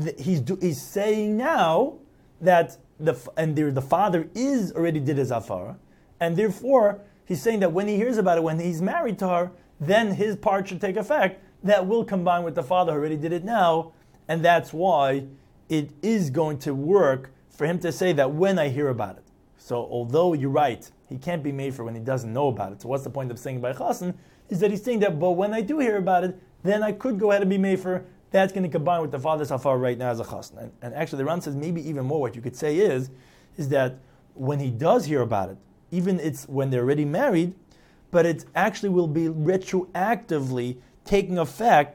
he's saying now that the father is already did his hafara, and therefore he's saying that when he hears about it, when he's married to her, then his part should take effect. That will combine with the father who already did it now, and that's why it is going to work for him to say that when I hear about it. So although you're right, he can't be made for when he doesn't know about it. So what's the point of saying by chassan? Is that he's saying that, but when I do hear about it, then I could go ahead and be made for. That's going to combine with the father's hafar right now as a chassan. And actually the Ran says maybe even more what you could say is that when he does hear about it, even it's when they're already married, but it actually will be retroactively taking effect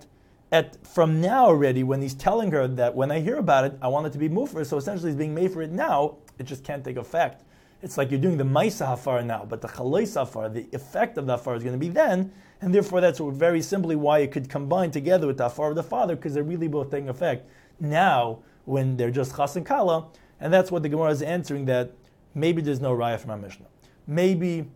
from now already, when he's telling her that when I hear about it, I want it to be mufer. So essentially he's being made for it now, it just can't take effect. It's like you're doing the maisa hafar now, but the chalais hafar, the effect of the hafar is going to be then, and therefore that's very simply why it could combine together with the hafar of the father, because they're really both taking effect now when they're just chas and kala, and that's what the Gemara is answering, that maybe there's no raya from our Mishnah. Maybe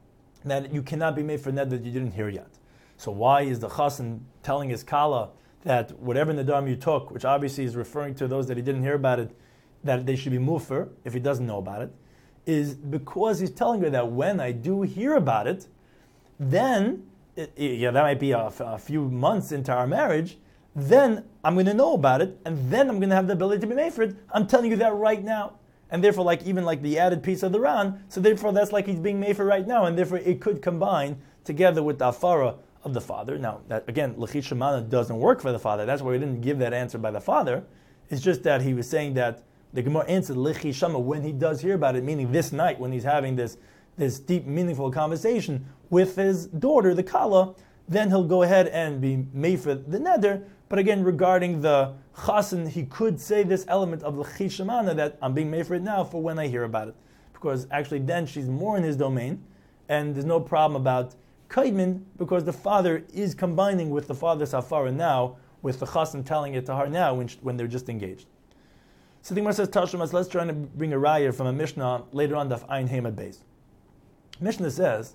that you cannot be made for ned that you didn't hear yet. So why is the chassan telling his kala that whatever nedarim you took, which obviously is referring to those that he didn't hear about it, that they should be mufer if he doesn't know about it, is because he's telling her that when I do hear about it, then that might be a few months into our marriage, then I'm going to know about it, and then I'm going to have the ability to be made for it. I'm telling you that right now. And therefore, even the added piece of the Ran, so therefore that's like he's being made for right now, and therefore it could combine together with the afara of the father. Now, that again, L'chi Shemana doesn't work for the father. That's why we didn't give that answer by the father. It's just that he was saying that the Gemara answered L'chi Shema when he does hear about it, meaning this night when he's having this deep, meaningful conversation with his daughter, the Kala, then he'll go ahead and be made for the neder. But again, regarding the chasen, he could say this element of l'chi shemana, that I'm being made for it now for when I hear about it. Because actually then she's more in his domain, and there's no problem about kaidmin, because the father is combining with the father's hafara now, with the chasen telling it to her now when they're just engaged. So the Gemara says, Tashmas, let's try to bring a raya from a Mishnah later on, Daf Ayin Hemad Beis. Mishnah says,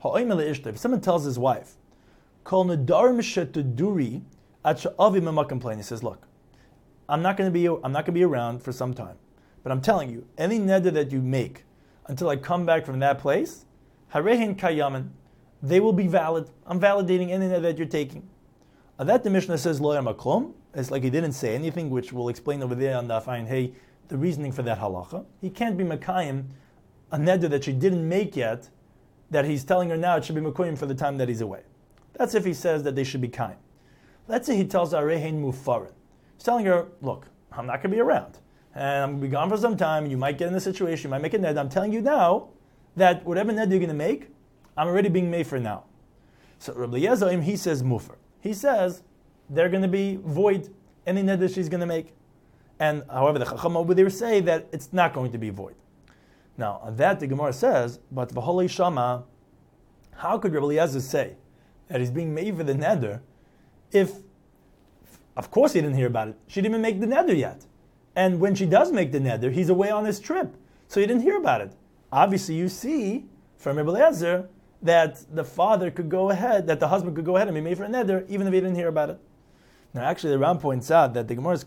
if someone tells his wife, Kol nedarim shetuduri, he says, look, I'm not going to be around for some time, but I'm telling you, any neder that you make until I come back from that place, harehin kayaman, they will be valid. I'm validating any neder that you're taking. That the Mishnah says lo yamaklum. It's like he didn't say anything, which we'll explain over there on the Afayin Hey, the reasoning for that halacha. He can't be makayim a neder that she didn't make yet, that he's telling her now it should be makayim for the time that he's away. That's if he says that they should be kind. Let's say he tells her, Arehin Mufarin. He's telling her, look, I'm not going to be around. And I'm going to be gone for some time. You might get in a situation, you might make a ned. I'm telling you now that whatever ned you're going to make, I'm already being made for now. So Rabbi Yezoim, he says Mufar. He says they're going to be void, any ned that she's going to make. And however, the Chacham over there say that it's not going to be void. Now, on that the Gemara says, but V'holei Shama, how could Rabbi Eliezer say that he's being made for the neder if, of course, he didn't hear about it. She didn't even make the neder yet. And when she does make the neder, he's away on his trip. So he didn't hear about it. Obviously, you see from Rabbi Eliezer that the father could go ahead, that the husband could go ahead and be made for a neder, even if he didn't hear about it. Now, actually, the Ram points out that the Gemara's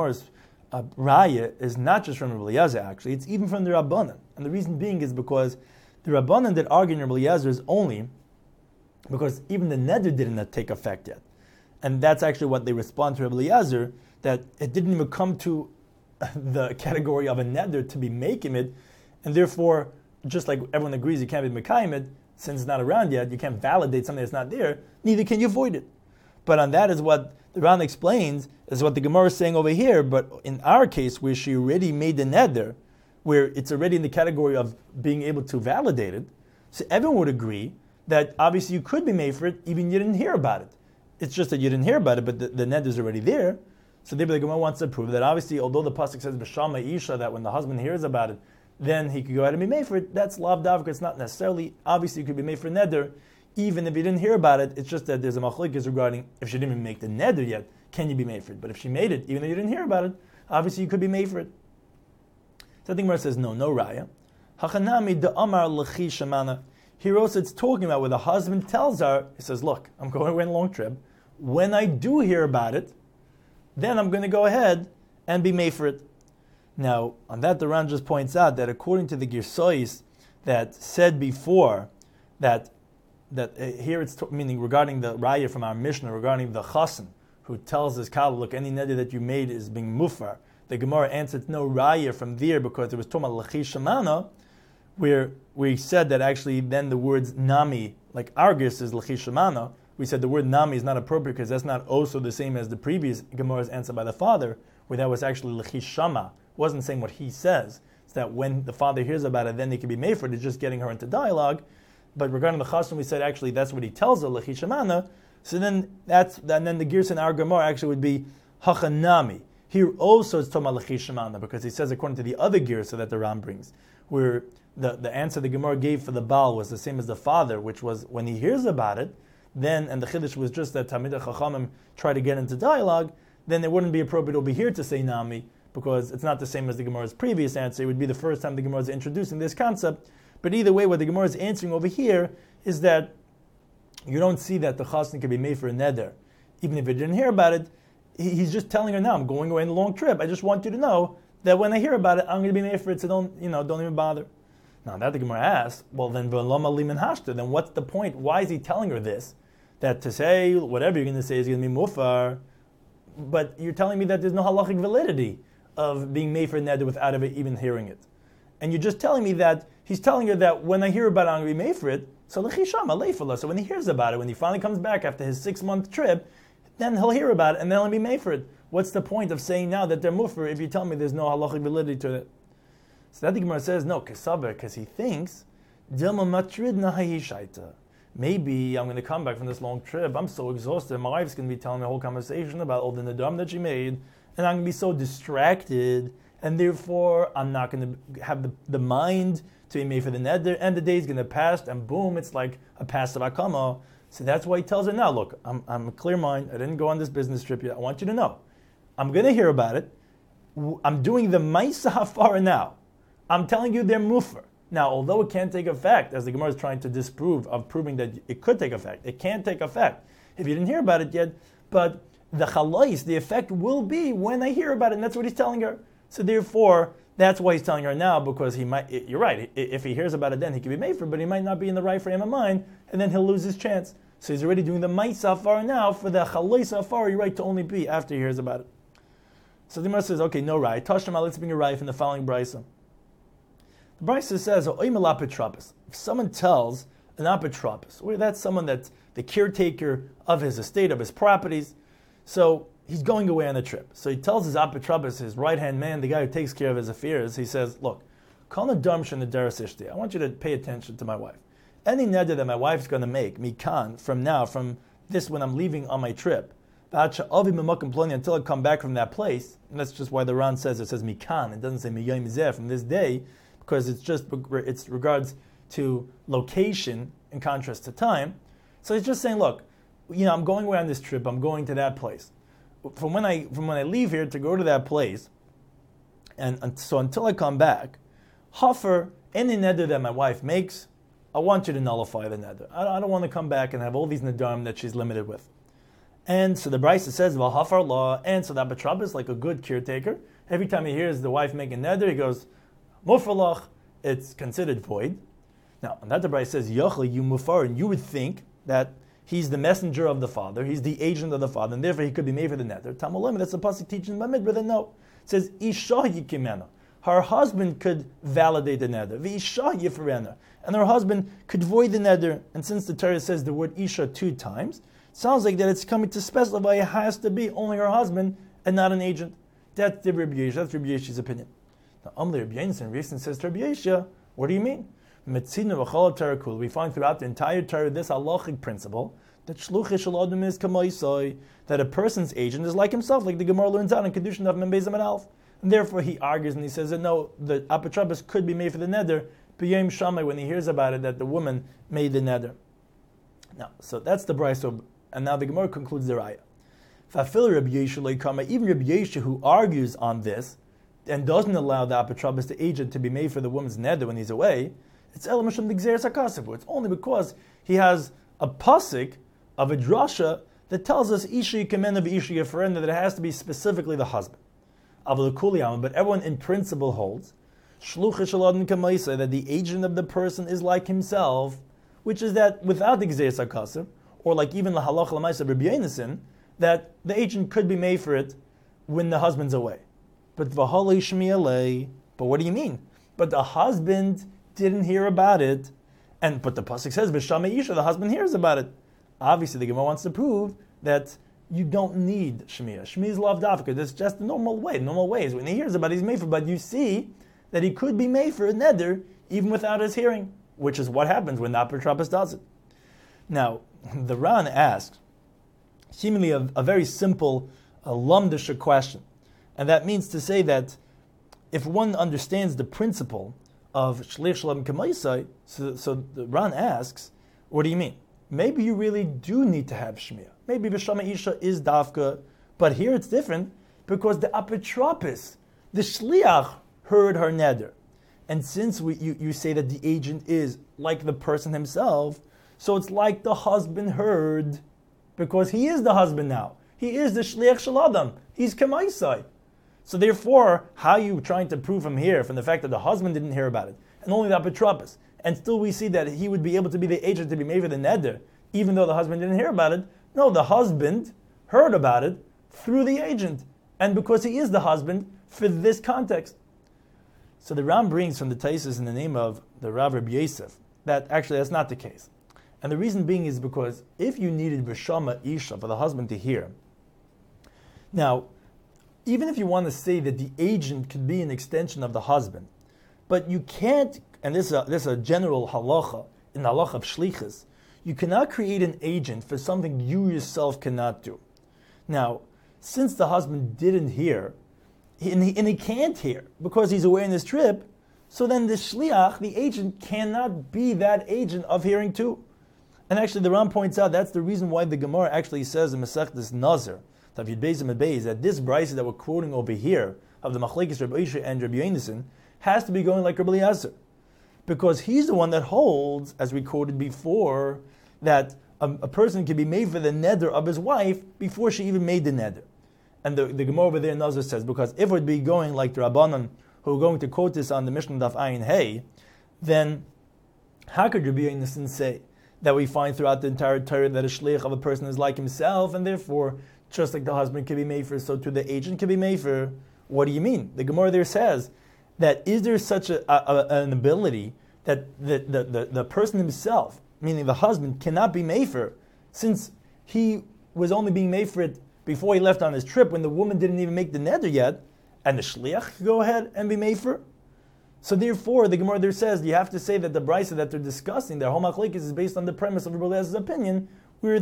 raya is not just from Rabbi Eliezer, actually. It's even from the Rabbanan. And the reason being is because the Rabbanan that argue in Rabbi Eliezer is only because even the neder didn't take effect yet. And that's actually what they respond to Rabbi Eliezer, that it didn't even come to the category of a neder to be making it, and therefore, just like everyone agrees you can't be mekayim it, since it's not around yet, you can't validate something that's not there, neither can you avoid it. But on that is what the Ran explains, is what the Gemara is saying over here, but in our case, where she already made the neder, where it's already in the category of being able to validate it, so everyone would agree that obviously you could be made for it, even you didn't hear about it. It's just that you didn't hear about it, but the neder is already there. So the Gemara wants to prove that obviously, although the pasuk says b'shama isha, that when the husband hears about it, then he could go ahead and be made for it. That's lav davka. It's not necessarily, obviously you could be made for neder, even if you didn't hear about it. It's just that there's a machlokes regarding if she didn't even make the neder yet, can you be made for it? But if she made it, even though you didn't hear about it, obviously you could be made for it. So the Gemara says no raya. Hachanami de amar l'chi shemana. Here also it's talking about where the husband tells her, he says, look, I'm going away on a long trip. When I do hear about it, then I'm going to go ahead and be made for it. Now, on that, the Ran just points out that according to the Girsois that said before, that here it's meaning regarding the raya from our Mishnah, regarding the chasen, who tells his kala, look, any neder that you made is being mufar. The Gemara answered no raya from there because it was talking about l'chi shemana, where we said that actually then the words nami, like Argus is l'chi shemana, we said the word nami is not appropriate because that's not also the same as the previous Gemara's answer by the father, where that was actually l'chi shama. It wasn't saying what he says. It's that when the father hears about it, then they can be made for it. It's just getting her into dialogue. But regarding the chassan, we said actually that's what he tells her, l'chi shemana. So then then the Girsa in our Gemara actually would be hachanami. Here also it's talking about l'chi shemana because he says according to the other Girsa that the Ram brings, where the answer the Gemara gave for the Baal was the same as the father, which was when he hears about it, then, and the Chiddush was just that Talmidei Chachamim try to get into dialogue, then it wouldn't be appropriate over here to say Nami, because it's not the same as the Gemara's previous answer. It would be the first time the Gemara is introducing this concept. But either way, what the Gemara is answering over here is that you don't see that the chassan can be made for a neder. Even if you didn't hear about it, he's just telling her now, I'm going away on a long trip. I just want you to know that when I hear about it, I'm going to be made for it, so don't even bother. Now that the Gemara asks, well then what's the point? Why is he telling her this? that to say whatever you're going to say is going to be mufar, but you're telling me that there's no halachic validity of being made for neder without ever even hearing it. And you're just telling me that he's telling her that when I hear about it, I'm going to be made for it. So so when he hears about it, when he finally comes back after his 6-month trip, then he'll hear about it and then he'll be made for it. What's the point of saying now that they're mufar if you tell me there's no halachic validity to it? So that the Gemara says, no, because he thinks, maybe I'm going to come back from this long trip. I'm so exhausted. My wife's going to be telling me a whole conversation about all the nadam that she made, and I'm going to be so distracted, and therefore I'm not going to have the mind to be made for the neder, and the day's going to pass, and boom, it's like a passive akama. So that's why he tells her now, look, I'm a clear mind. I didn't go on this business trip yet. I want you to know. I'm going to hear about it. I'm doing the Maisa Hafara now. I'm telling you they're mufar. Now, although it can't take effect, as the Gemara is trying to disprove of proving that it could take effect, it can't take effect if you didn't hear about it yet, but the chalais, the effect will be when I hear about it, and that's what he's telling her. So therefore, that's why he's telling her now, because he might, you're right, if he hears about it then he can be made for it, but he might not be in the right frame of mind, and then he'll lose his chance. So he's already doing the Maisa Hafara now, for the chalais Hafara, you're right, to only be after he hears about it. So the Gemara says, okay, no right. Tashma, let's bring a right from the following brisa. The brisa says, if someone tells an apotropos, or that's someone that's the caretaker of his estate, of his properties, so he's going away on a trip. So he tells his apotropos, his right-hand man, the guy who takes care of his affairs, he says, look, I want you to pay attention to my wife. Any neder that my wife's going to make, mikan, from now, from this when I'm leaving on my trip, until I come back from that place, and that's just why the Ran says, it says mikan, it doesn't say miyayim zeh, from this day, because it's regards to location in contrast to time. So he's just saying, look, I'm going away on this trip, I'm going to that place. From when I leave here to go to that place, and so until I come back, Hafer, any neder that my wife makes, I want you to nullify the neder. I don't want to come back and have all these nedarim that she's limited with. And so the Brisa says, well, Hafar law, and so that Batrab is like a good caretaker. Every time he hears the wife making neder, he goes, Mufalach, it's considered void. Now, on that the Brisa says, Yochli, you mufar, and you would think that he's the messenger of the father, he's the agent of the father, and therefore he could be made for the neder. Tamulim, that's the pasuk teaching Bamid, but then no. It says, Isha yikimena. Her husband could validate the neder. V'isha yifrena. And her husband could void the neder. And since the Torah says the word Isha 2 times, it sounds like that it's coming to specify it has to be only her husband and not an agent. That's the Rabbi Yeshua. That's Rabbi Yeshua's opinion. Now, Rabbi Yeshua says to Rabbi Yeshua, what do you mean? We find throughout the entire Torah this halachic principle that shluchish adam is kamaisai, that a person's agent is like himself, like the Gemara learns out in Kedushin of Membezim and Alf. And therefore he argues and he says that no, the apotropos could be made for the neder, b'yom shamai, when he hears about it that the woman made the neder. Now, so that's the brayso, and now the Gemara concludes the raya. Fafil Rabbi Yeshua, even Rabbi Yeshua who argues on this and doesn't allow the apotropos, the agent, to be made for the woman's neder when he's away, it's elamashim d'gzeres hakasivu. It's only because he has a pasuk of a drasha that tells us isha yikamen of isha yifren, that it has to be specifically the husband. But everyone in principle holds that the agent of the person is like himself, which is that without the gzeres hakasiv, or like even the halach l'maisa of Rabbi Yonasan, that the agent could be made for it when the husband's away. But what do you mean? But the husband didn't hear about it, but the pasuk says v'shamei isha, the husband hears about it. Obviously, the Gemara wants to prove that you don't need shmiya. Shmiya is lav dafka. That's just the normal way. Normal ways when he hears about it, he's made for. But you see that he could be made for a neder even without his hearing, which is what happens when the apotropos does it. Now, the Ran asks seemingly a very simple lumdisha question, and that means to say that if one understands the principle of shlich shalom kamaisai, so the Ran asks, what do you mean? Maybe you really do need to have shmiya. Maybe v'shama isha is dafka, but here it's different because the apotropos, the shliach, heard her neder, and since you say that the agent is like the person himself, so it's like the husband heard, because he is the husband now. He is the shliach shel adam. He's kamaisai. So therefore, how are you trying to prove from here, from the fact that the husband didn't hear about it, and only the apotropos, and still we see that he would be able to be the agent to be made for the neder, even though the husband didn't hear about it. No, the husband heard about it through the agent, and because he is the husband for this context. So the Ram brings from the Taisus in the name of the Rav Rabbi Yosef that actually that's not the case. And the reason being is because if you needed B'Shama Isha for the husband to hear, now, even if you want to say that the agent could be an extension of the husband, but you can't, and this is a general halacha, in the halacha of shlichus, you cannot create an agent for something you yourself cannot do. Now, since the husband didn't hear, and he can't hear because he's away on his trip, so then the shliach, the agent, cannot be that agent of hearing too. And actually the Ram points out that's the reason why the Gemara actually says in Masechtas Nazir, that this brisa that we're quoting over here of the Machlekes Rabbi Isha and Rabbi Yonason has to be going like Rabbi Eliezer, because he's the one that holds, as we quoted before, that a person can be made for the neder of his wife before she even made the neder. And the Gemara over there in Nazir says, because if it would be going like the Rabbanan who are going to quote this on the Mishnah Daf Ayin Hey, then how could Rabbi Yonason say that we find throughout the entire Torah that a shliach of a person is like himself, and therefore, just like the husband can be made for, so too the agent can be made for? What do you mean? The Gemara there says that is there such an ability that the person himself, meaning the husband, cannot be made for, since he was only being made for it before he left on his trip when the woman didn't even make the neder yet, and the shliach could go ahead and be made for? So therefore, the Gemara there says you have to say that the brisa that they're discussing, their whole machlekes, is based on the premise of Rabbi Eliezer's opinion, where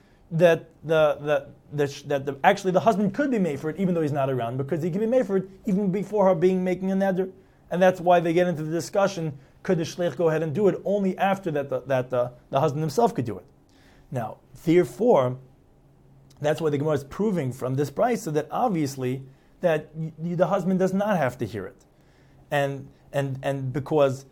actually the husband could be made for it even though he's not around, because he can be made for it even before her making a neder. And that's why they get into the discussion, could the shliach go ahead and do it only after that the husband himself could do it. Now, therefore, that's why the Gemara is proving from this brisa that obviously that the husband does not have to hear it. And because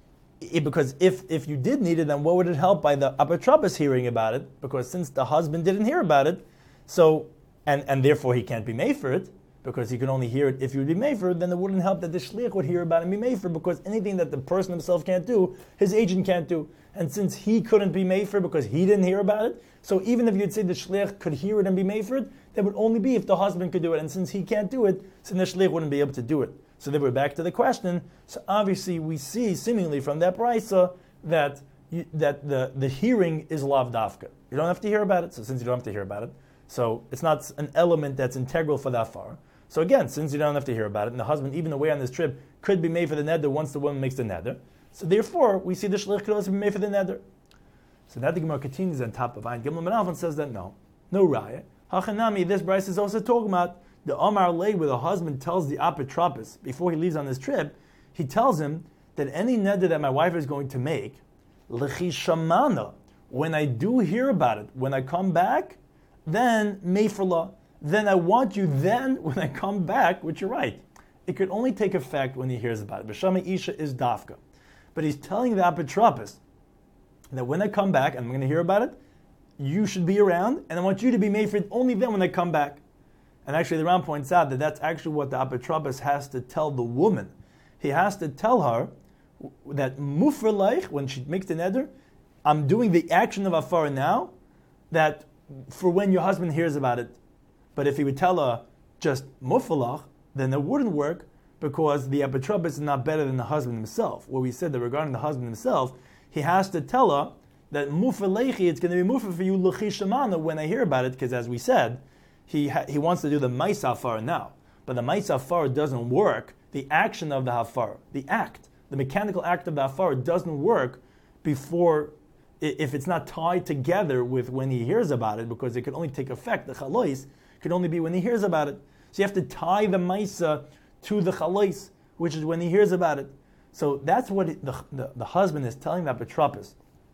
if you did need it, then what would it help by the apotropos hearing about it? Because since the husband didn't hear about it, so and therefore he can't be made for it, because he can only hear it if you would be made for it, then it wouldn't help that the shliach would hear about it and be made for it, because anything that the person himself can't do, his agent can't do. And since he couldn't be made for it because he didn't hear about it, so even if you'd say the shliach could hear it and be made for it, that would only be if the husband could do it. And since he can't do it, so the shliach wouldn't be able to do it. So then we're back to the question. So obviously we see seemingly from that brisa that the hearing is lav dafka. You don't have to hear about it. So since you don't have to hear about it, so it's not an element that's integral for that far. So again, since you don't have to hear about it, and the husband, even away on this trip, could be made for the neder once the woman makes the neder. So therefore, we see the shliach could also be made for the neder. So now the Gemara continues on top of Ayin Gimel Menalv and says that no raya. Hachanami, this brisa is also talking about the Omar Lei, where the husband tells the apotropos before he leaves on this trip, he tells him that any neder that my wife is going to make, lechishamana, when I do hear about it, when I come back, then meifrla, then I want you then, when I come back, which you're right, it could only take effect when he hears about it. B'shama Isha is dafka. But he's telling the apotropos that when I come back, and I'm going to hear about it, you should be around, and I want you to be made for it only then when I come back. And actually the Ram points out that that's actually what the apotropos has to tell the woman. He has to tell her that mufreleich, when she makes the neder, I'm doing the action of afar now, that for when your husband hears about it. But if he would tell her just mufrelach, then it wouldn't work, because the apotropos is not better than the husband himself. Where we said that regarding the husband himself, he has to tell her that mufrelechi, it's going to be mufre for you l'chishamana when I hear about it, because as we said, he wants to do the mais hafar now. But the mais hafar doesn't work. The action of the hafar, the mechanical act of the hafar doesn't work before, if it's not tied together with when he hears about it, because it can only take effect, the chalois, could only be when he hears about it. So you have to tie the maisa to the chalois, which is when he hears about it. So that's what the husband is telling the apotropos.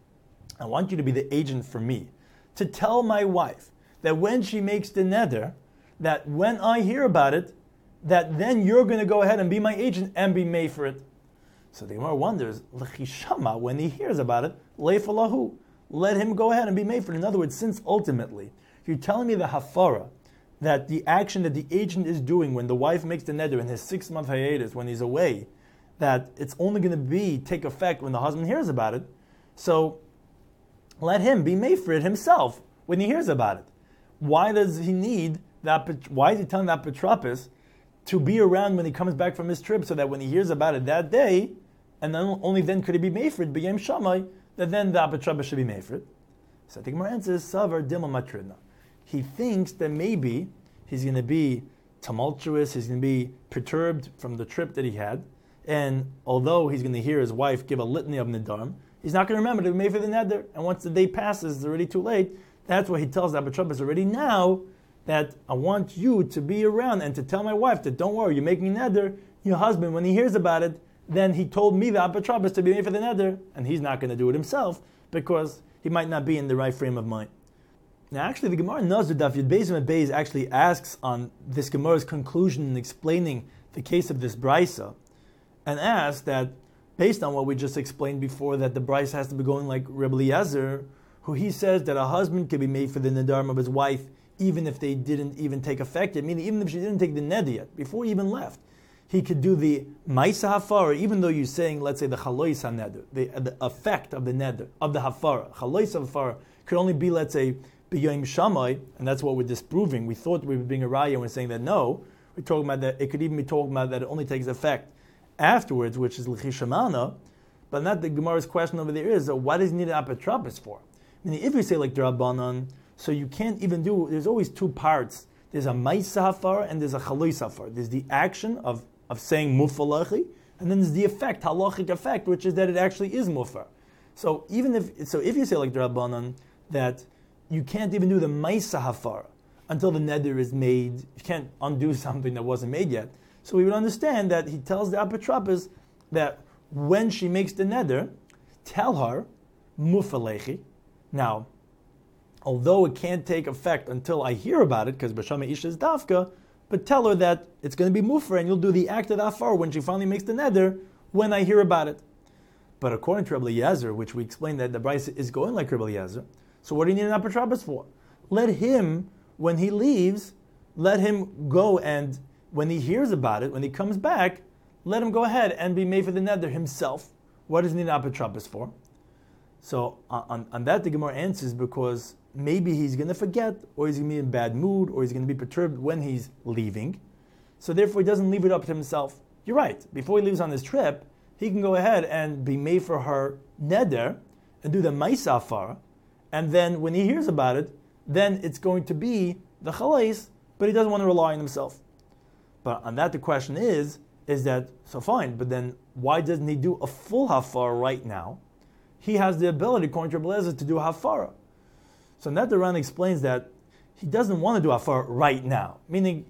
I want you to be the agent for me, to tell my wife that when she makes the neder, that when I hear about it, that then you're going to go ahead and be my agent and be made for it. So the Gemara wonders, l'chishama, when he hears about it, leifalahu, let him go ahead and be made for it. In other words, since ultimately, you're telling me the hafara, that the action that the agent is doing when the wife makes the neder in his 6-month hiatus, when he's away, that it's only going to take effect when the husband hears about it. So let him be mafrid himself when he hears about it. Why does he need that? Why is he telling that Petropis to be around when he comes back from his trip, so that when he hears about it that day, and then only then could he be mafrid b'yem Shammai, that then the Petropis should be mafrid? So I think my answer is Savar Dilma Matridna. He thinks that maybe he's going to be tumultuous, he's going to be perturbed from the trip that he had, and although he's going to hear his wife give a litany of Nidarim, he's not going to remember to be made for the Neder, and once the day passes, it's already too late. That's why he tells the Petropis already now that I want you to be around and to tell my wife that don't worry, you're making Neder, your husband, when he hears about it, then he told me the Petropis to be made for the Neder, and he's not going to do it himself because he might not be in the right frame of mind. Now, actually, the Gemara Nazir Daf Yud Beis and Beis actually asks on this Gemara's conclusion in explaining the case of this Brisa, and asks that, based on what we just explained before, that the Brisa has to be going like Rebbe Eliezer, who he says that a husband could be made for the Nedarim of his wife, even if they didn't even take effect yet, meaning even if she didn't take the Neder yet, before he even left. He could do the Maisa Hafara, even though you're saying, let's say, the Chalois HaNeder, the effect of the Neder, of the Hafara. Chalois Hafara could only be, let's say, B'yom Shammai, and that's what we're disproving. We thought we were being a raya, and we're saying that no. We're talking about that, it could even be talking about that it only takes effect afterwards, which is L'chishamana, but not the Gemara's question over there is, what does he need an apotropos for? Meaning, if you say like D'Rabbanan, so you can't even do, there's always two parts. There's a Maisa Hafara and there's a Chalois Hafara. There's the action of saying Mufalachi, and then there's the effect, halachic effect, which is that it actually is Mufar. So if you say like D'Rabbanan, that you can't even do the Maisa Hafara until the Neder is made, you can't undo something that wasn't made yet. So we would understand that he tells the apotropos that when she makes the Neder, tell her Mufalechi. Now, although it can't take effect until I hear about it, because B'Shama Isha is Dafka, but tell her that it's going to be Mufar and you'll do the act of Afar when she finally makes the Neder when I hear about it. But according to Rebbe Eliezer, which we explained that the Brisa is going like Rebbe Eliezer, so what do you need an apotropos for? Let him, when he leaves, let him go, and when he hears about it, when he comes back, let him go ahead and be made for the Neder himself. What does he need an apotropos for? So on that the Gemara answers because maybe he's going to forget, or he's going to be in bad mood, or he's going to be perturbed when he's leaving. So therefore he doesn't leave it up to himself. You're right. Before he leaves on his trip, he can go ahead and be made for her Neder and do the Maisa Hafara. And then when he hears about it, then it's going to be the Chalais, but he doesn't want to rely on himself. But on that the question is that, so fine, but then why doesn't he do a full Hafara right now? He has the ability, according to Rebbe Eliezer, to do Hafara. So that the Ran explains that he doesn't want to do Hafara right now. Meaning,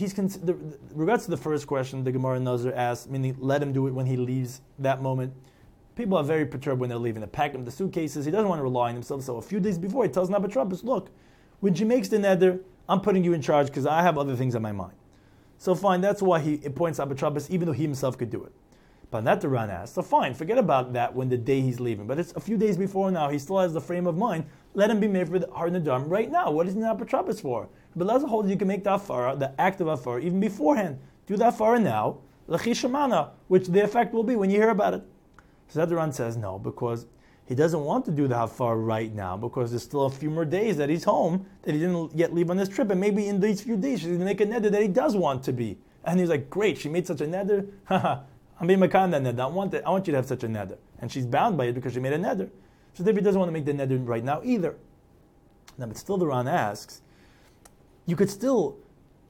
regards to the first question, the Gemara Nazir asks, meaning let him do it when he leaves that moment. People are very perturbed when they're leaving. They pack him the suitcases. He doesn't want to rely on himself. So a few days before, he tells Nabotropos, look, when she makes the Neder, I'm putting you in charge because I have other things on my mind. So fine, that's why he appoints Nabotropos, even though he himself could do it. But that the Ran asks, so fine, forget about that when the day he's leaving. But it's a few days before now, he still has the frame of mind. Let him be made for the Har Nedarim right now. What is the Nabotropos for? But let's hold you can make the Afara, the act of Afara, even beforehand. Do the Afara now, L'chishamana, which the effect will be when you hear about it. So that the Ran says no, because he doesn't want to do the Hafar right now, because there's still a few more days that he's home, that he didn't yet leave on this trip, and maybe in these few days she's going to make a neder that he does want to be. And he's like, great, she made such a neder, I'm being makan that neder, I want you to have such a neder. And she's bound by it because she made a neder. So therefore he doesn't want to make the neder right now either. Now, but still the Ran asks, you could still,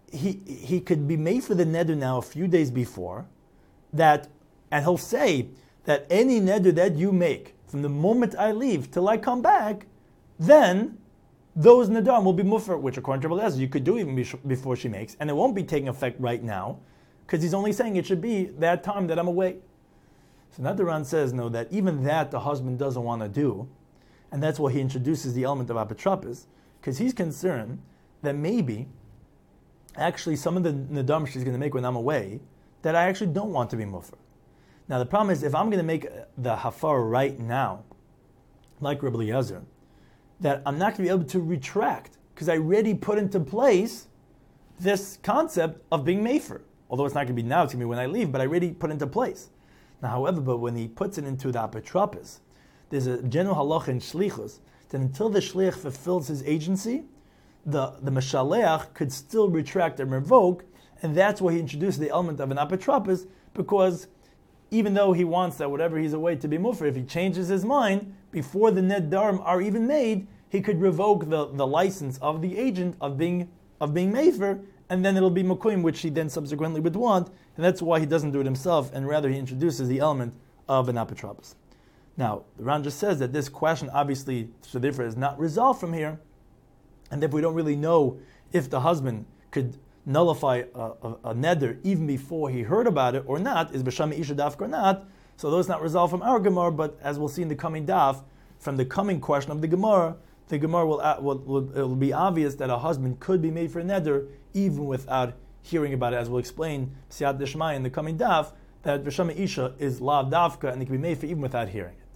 he could be made for the neder now a few days before, that, and he'll say, that any neder that you make from the moment I leave till I come back, then those nedarim will be mufar, which according to Rebbe Eliezer, you could do even before she makes, and it won't be taking effect right now, because he's only saying it should be that time that I'm away. So now the Ran says, no, that even that the husband doesn't want to do, and that's why he introduces the element of apotropos, because he's concerned that maybe actually some of the nedarim she's going to make when I'm away, that I actually don't want to be mufar. Now the problem is, if I'm going to make the hafar right now, like Rebbe Eliezer, that I'm not going to be able to retract, because I already put into place this concept of being mefer. Although it's not going to be now, it's going to be when I leave, but I already put into place. Now, however, but when he puts it into the apotropos, there's a general halacha in shlichus that until the shliach fulfills his agency, the mashaleach could still retract and revoke, and that's why he introduced the element of an apotropos, because even though he wants that whatever he's away to be mufer, if he changes his mind before the nedarim are even made, he could revoke the license of the agent of being mefer, and then it'll be mukuyim, which he then subsequently would want, and that's why he doesn't do it himself, and rather he introduces the element of an apotropos. Now, the Ran just says that this question obviously, so therefore, is not resolved from here, and therefore we don't really know if the husband could nullify a neder even before he heard about it or not, is b'sham isha dafka or not. So those not resolved from our Gemara, but as we'll see in the coming daf, from the coming question of the Gemara will be obvious that a husband could be made for a neder even without hearing about it, as we'll explain Siyat Dishmai in the coming daf, that b'sham isha is lav dafka and it can be made for even without hearing it.